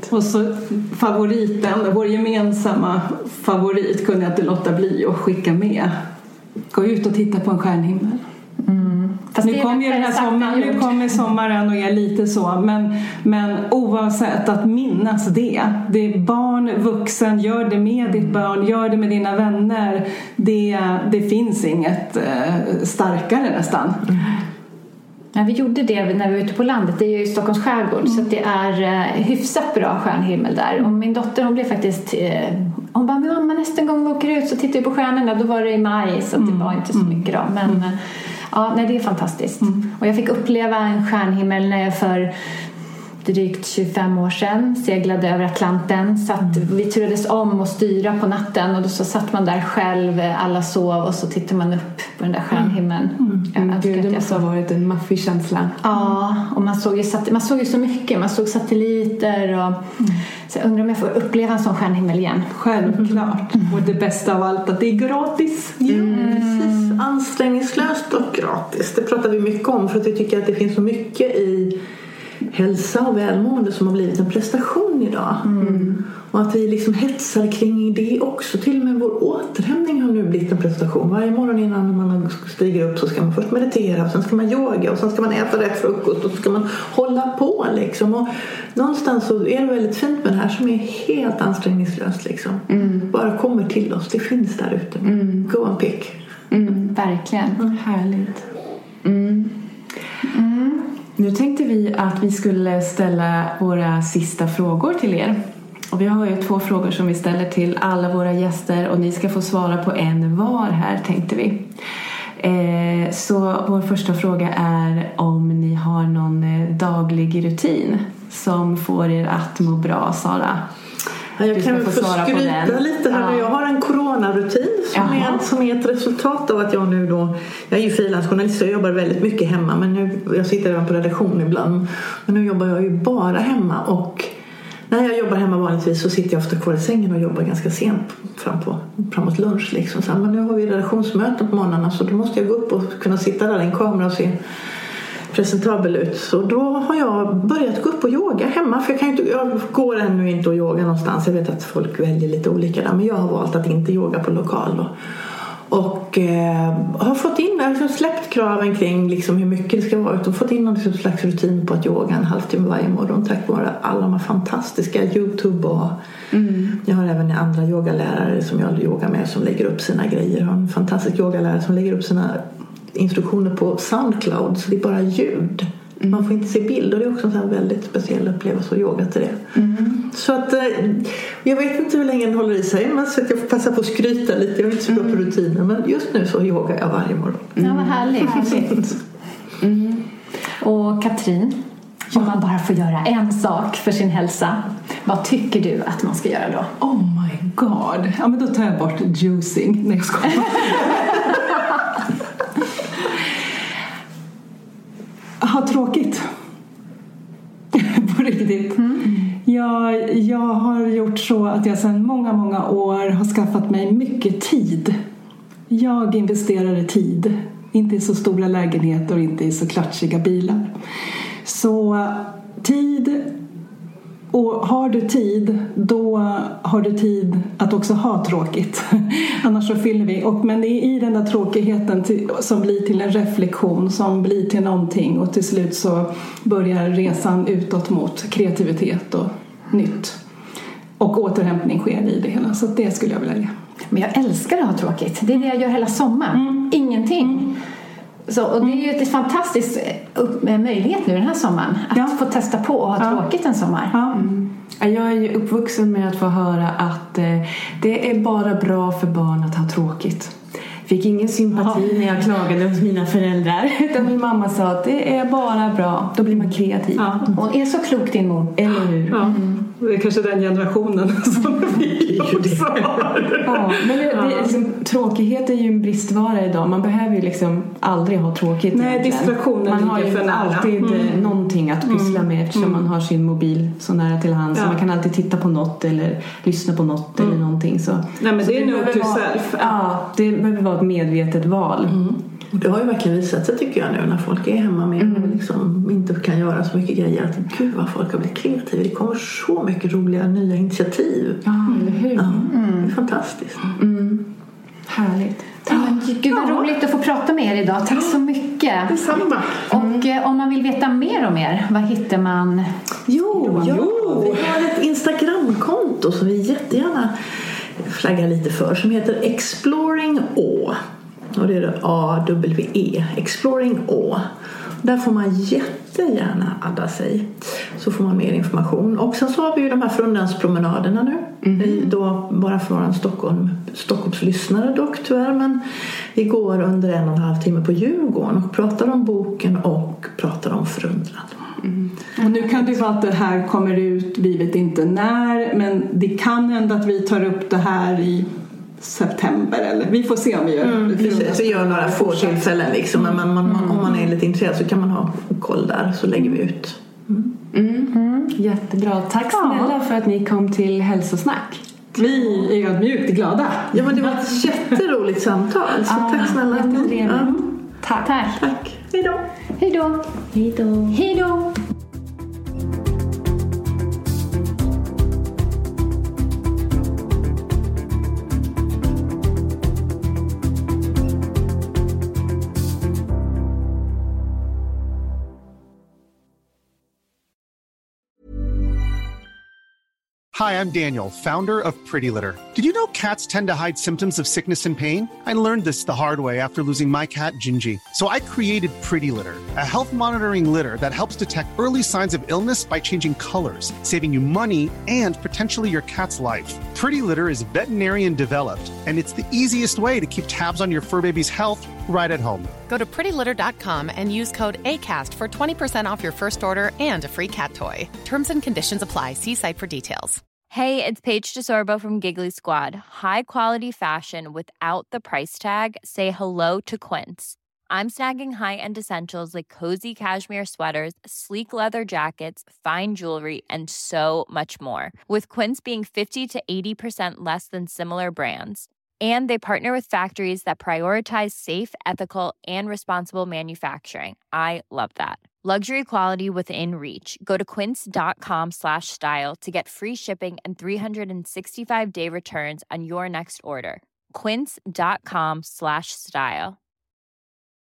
Speaker 10: Och så favoriten, vår gemensamma favorit kunde jag inte låta bli att skicka med. Gå ut och titta på en stjärnhimmel.
Speaker 8: Mm. Fast
Speaker 10: nu kommer ju den här sommaren, nu kommer sommaren och är lite så, men, men oavsett att minnas det, det är barn, vuxen, gör det med ditt barn, gör det med dina vänner, det, det finns inget eh, starkare nästan.
Speaker 8: Mm. Ja, vi gjorde det när vi var ute på landet. Det är ju i Stockholms skärgård, mm. så att det är eh, hyfsat bra stjärnhimmel där. Och min dotter, hon blev faktiskt eh, hon bara, mamma, nästa gång vi åker ut så tittar vi på stjärnorna. Då var det i maj, så att det var inte så mycket då. Men mm. ja, nej, det är fantastiskt. Mm. Och jag fick uppleva en stjärnhimmel när jag för drygt tjugofem år sedan seglade över Atlanten. Så att vi turades om och styra på natten. Och då så satt man där själv, alla sov och så tittar man upp på den där stjärnhimmeln.
Speaker 11: Mm. Mm. Mm. Gud, det måste ha varit en maffig känsla.
Speaker 8: Ja, och man såg ju, man såg ju så mycket. Man såg satelliter och... Mm. Så jag undrar om jag får uppleva en sån stjärnhimmel igen.
Speaker 10: Självklart. Mm. Och det bästa av allt, att det är gratis.
Speaker 9: Mm. Mm. Precis, ansträngningslöst och gratis. Det pratar vi mycket om, för att vi tycker att det finns så mycket i hälsa och välmående som har blivit en prestation idag. Mm. Och att vi liksom hetsar kring det också. Till och med vår återhämtning har nu blivit en prestation. Varje morgon innan man stiger upp så ska man först meditera, och sen ska man yoga, och sen ska man äta rätt frukost, och så ska man hålla på liksom. Och någonstans så är det väldigt fint med det här som är helt ansträngningslöst liksom. Mm. Bara kommer till oss, det finns där ute. Mm. Go and pick.
Speaker 8: Mm. Verkligen.
Speaker 11: Mm. Härligt. Mm. Mm. Nu tänkte vi att vi skulle ställa våra sista frågor till er. Och vi har ju två frågor som vi ställer till alla våra gäster, och ni ska få svara på en var här, tänkte vi. Eh, så vår första fråga är om ni har någon daglig rutin som får er att må bra, Sara.
Speaker 9: Ja, jag kan få skryta lite här. Ja. Jag har en coronarutin som är, som är ett resultat av att jag nu då, jag är ju frilansjournalist och jag jobbar väldigt mycket hemma, men nu, jag sitter även på redaktion ibland, men nu jobbar jag ju bara hemma, och när jag jobbar hemma vanligtvis så sitter jag ofta kvar i sängen och jobbar ganska sent fram på, framåt lunch liksom. Så, men nu har vi redaktionsmöten på morgnarna, så då måste jag gå upp och kunna sitta där i en kamera och se presentabel ut. Så då har jag börjat gå upp och yoga hemma, för jag kan inte, jag går ännu inte och yoga någonstans. Jag vet att folk väljer lite olika där, men jag har valt att inte yoga på lokal då. Och eh, har fått in, jag har släppt kraven kring liksom hur mycket det ska vara, utan fått in någon slags rutin på att yoga en halvtimme varje morgon, tack vare alla de här fantastiska YouTube, och mm. jag har även andra yogalärare som jag yogar med som lägger upp sina grejer. Jag har en fantastisk yogalärare som lägger upp sina instruktioner på Soundcloud, så det är bara ljud. Mm. Man får inte se bild, och det är också en sån här väldigt speciell upplevelse att yoga till det. Mm. Så att jag vet inte hur länge den håller i sig, men så att jag får passa på att skryta lite. Jag är inte så bra på rutiner, men just nu så yogar jag varje morgon.
Speaker 8: Mm. Ja, vad härligt. härligt. Mm. Och Katrin, om man bara får göra en sak för sin hälsa, vad tycker du att man ska göra då?
Speaker 10: Oh my god. Ja, men då tar jag bort juicing. Nej, jag skojar. Ha tråkigt. På riktigt. Mm. Jag, jag har gjort så att jag sedan många, många år har skaffat mig mycket tid. Jag investerar i tid. Inte i så stora lägenheter och inte i så klatschiga bilar. Så tid, och har du tid, då har du tid att också ha tråkigt. Annars så fyller vi. Och, men det är i den där tråkigheten till, som blir till en reflektion, som blir till någonting. Och till slut så börjar resan utåt mot kreativitet och nytt. Och återhämtning sker i det hela. Så det skulle jag vilja ge.
Speaker 8: Men jag älskar att ha tråkigt. Det är det jag gör hela sommaren. Mm. Ingenting. Mm. Så, och det är ju ett fantastiskt möjlighet nu den här sommaren att ja. få testa på och ha ja. tråkigt en sommar.
Speaker 11: Ja. Mm. Jag är ju uppvuxen med att få höra att eh, det är bara bra för barn att ha tråkigt. Fick ingen sympati ja. när jag klagade hos mina föräldrar. Utan min mamma sa att det är bara bra. Då blir man kreativ.
Speaker 8: Ja. Hon är så klok, din mor.
Speaker 11: Eller hur?
Speaker 10: Ja. Mm. Det är kanske den generationen som vi också har.
Speaker 11: Ja, men det, det, liksom, tråkighet är ju en bristvara idag. Man behöver ju liksom aldrig ha tråkigt.
Speaker 10: Nej, distraktionen.
Speaker 11: Man har ju
Speaker 10: för
Speaker 11: alltid mm. någonting att pyssla med, eftersom mm. man har sin mobil så nära till hands. Ja. Så man kan alltid titta på något eller lyssna på något mm. eller någonting. Så.
Speaker 10: Nej, men
Speaker 11: så
Speaker 10: det är nog to
Speaker 11: vara,
Speaker 10: self.
Speaker 11: Ja, det behöver vara ett medvetet val. Mm.
Speaker 9: Och det har ju verkligen visat sig tycker jag nu när folk är hemma med mm. och liksom inte kan göra så mycket grejer att gud vad folk har blivit kreativa. Det kommer så mycket roliga nya initiativ.
Speaker 11: Ja, eller hur?
Speaker 9: Ja,
Speaker 11: mm.
Speaker 9: det är fantastiskt.
Speaker 11: Mm. Härligt.
Speaker 8: Ja, gud vad ja. roligt att få prata med er idag. Tack så mycket.
Speaker 9: Detsamma.
Speaker 8: Och eh, om man vill veta mer om er, vad hittar man?
Speaker 9: Jo, ja, vi har ett Instagramkonto som vi jättegärna flaggar lite för som heter Exploring Å. Och det är A W E. Exploring Å. Där får man jättegärna adda sig. Så får man mer information. Och sen så har vi ju de här Frundanspromenaderna nu. Mm. Då bara för våran Stockholm, Stockholms lyssnare dock tyvärr. Men vi går under en och en halv timme på Djurgården och pratar om boken och pratar om Frundan.
Speaker 10: Mm. Och nu kan det vara att det här kommer ut, vi vet inte när. Men det kan hända att vi tar upp det här i september eller vi får se om vi gör
Speaker 9: mm, precis, vi gör några få tillfällen liksom, men man, man, mm. om man är lite intresserad så kan man ha koll där så lägger vi ut
Speaker 11: mm. Mm. Mm. Jättebra, tack snälla ja. för att ni kom till Hälsosnack.
Speaker 10: Vi är ödmjukt glada.
Speaker 9: Ja men det var ett jätteroligt samtal så
Speaker 11: ah,
Speaker 9: tack snälla
Speaker 11: ja. tack.
Speaker 8: tack
Speaker 9: tack, hejdå
Speaker 8: hejdå
Speaker 11: hejdå
Speaker 8: hejdå.
Speaker 15: Hi, I'm Daniel, founder of Pretty Litter. Did you know cats tend to hide symptoms of sickness and pain? I learned this the hard way after losing my cat, Gingy. So I created Pretty Litter, a health monitoring litter that helps detect early signs of illness by changing colors, saving you money and potentially your cat's life. Pretty Litter is veterinarian developed, and it's the easiest way to keep tabs on your fur baby's health right at home.
Speaker 16: Go to pretty litter dot com and use code ACAST for twenty percent off your first order and a free cat toy. Terms and conditions apply. See site for details.
Speaker 17: Hey, it's Paige DeSorbo from Giggly Squad. High quality fashion without the price tag. Say hello to Quince. I'm snagging high-end essentials like cozy cashmere sweaters, sleek leather jackets, fine jewelry, and so much more. With Quince being fifty to eighty percent less than similar brands. And they partner with factories that prioritize safe, ethical, and responsible manufacturing. I love that. Luxury quality within reach. Go to quince.com slash style to get free shipping and three sixty-five day returns on your next order. Quince.com slash style.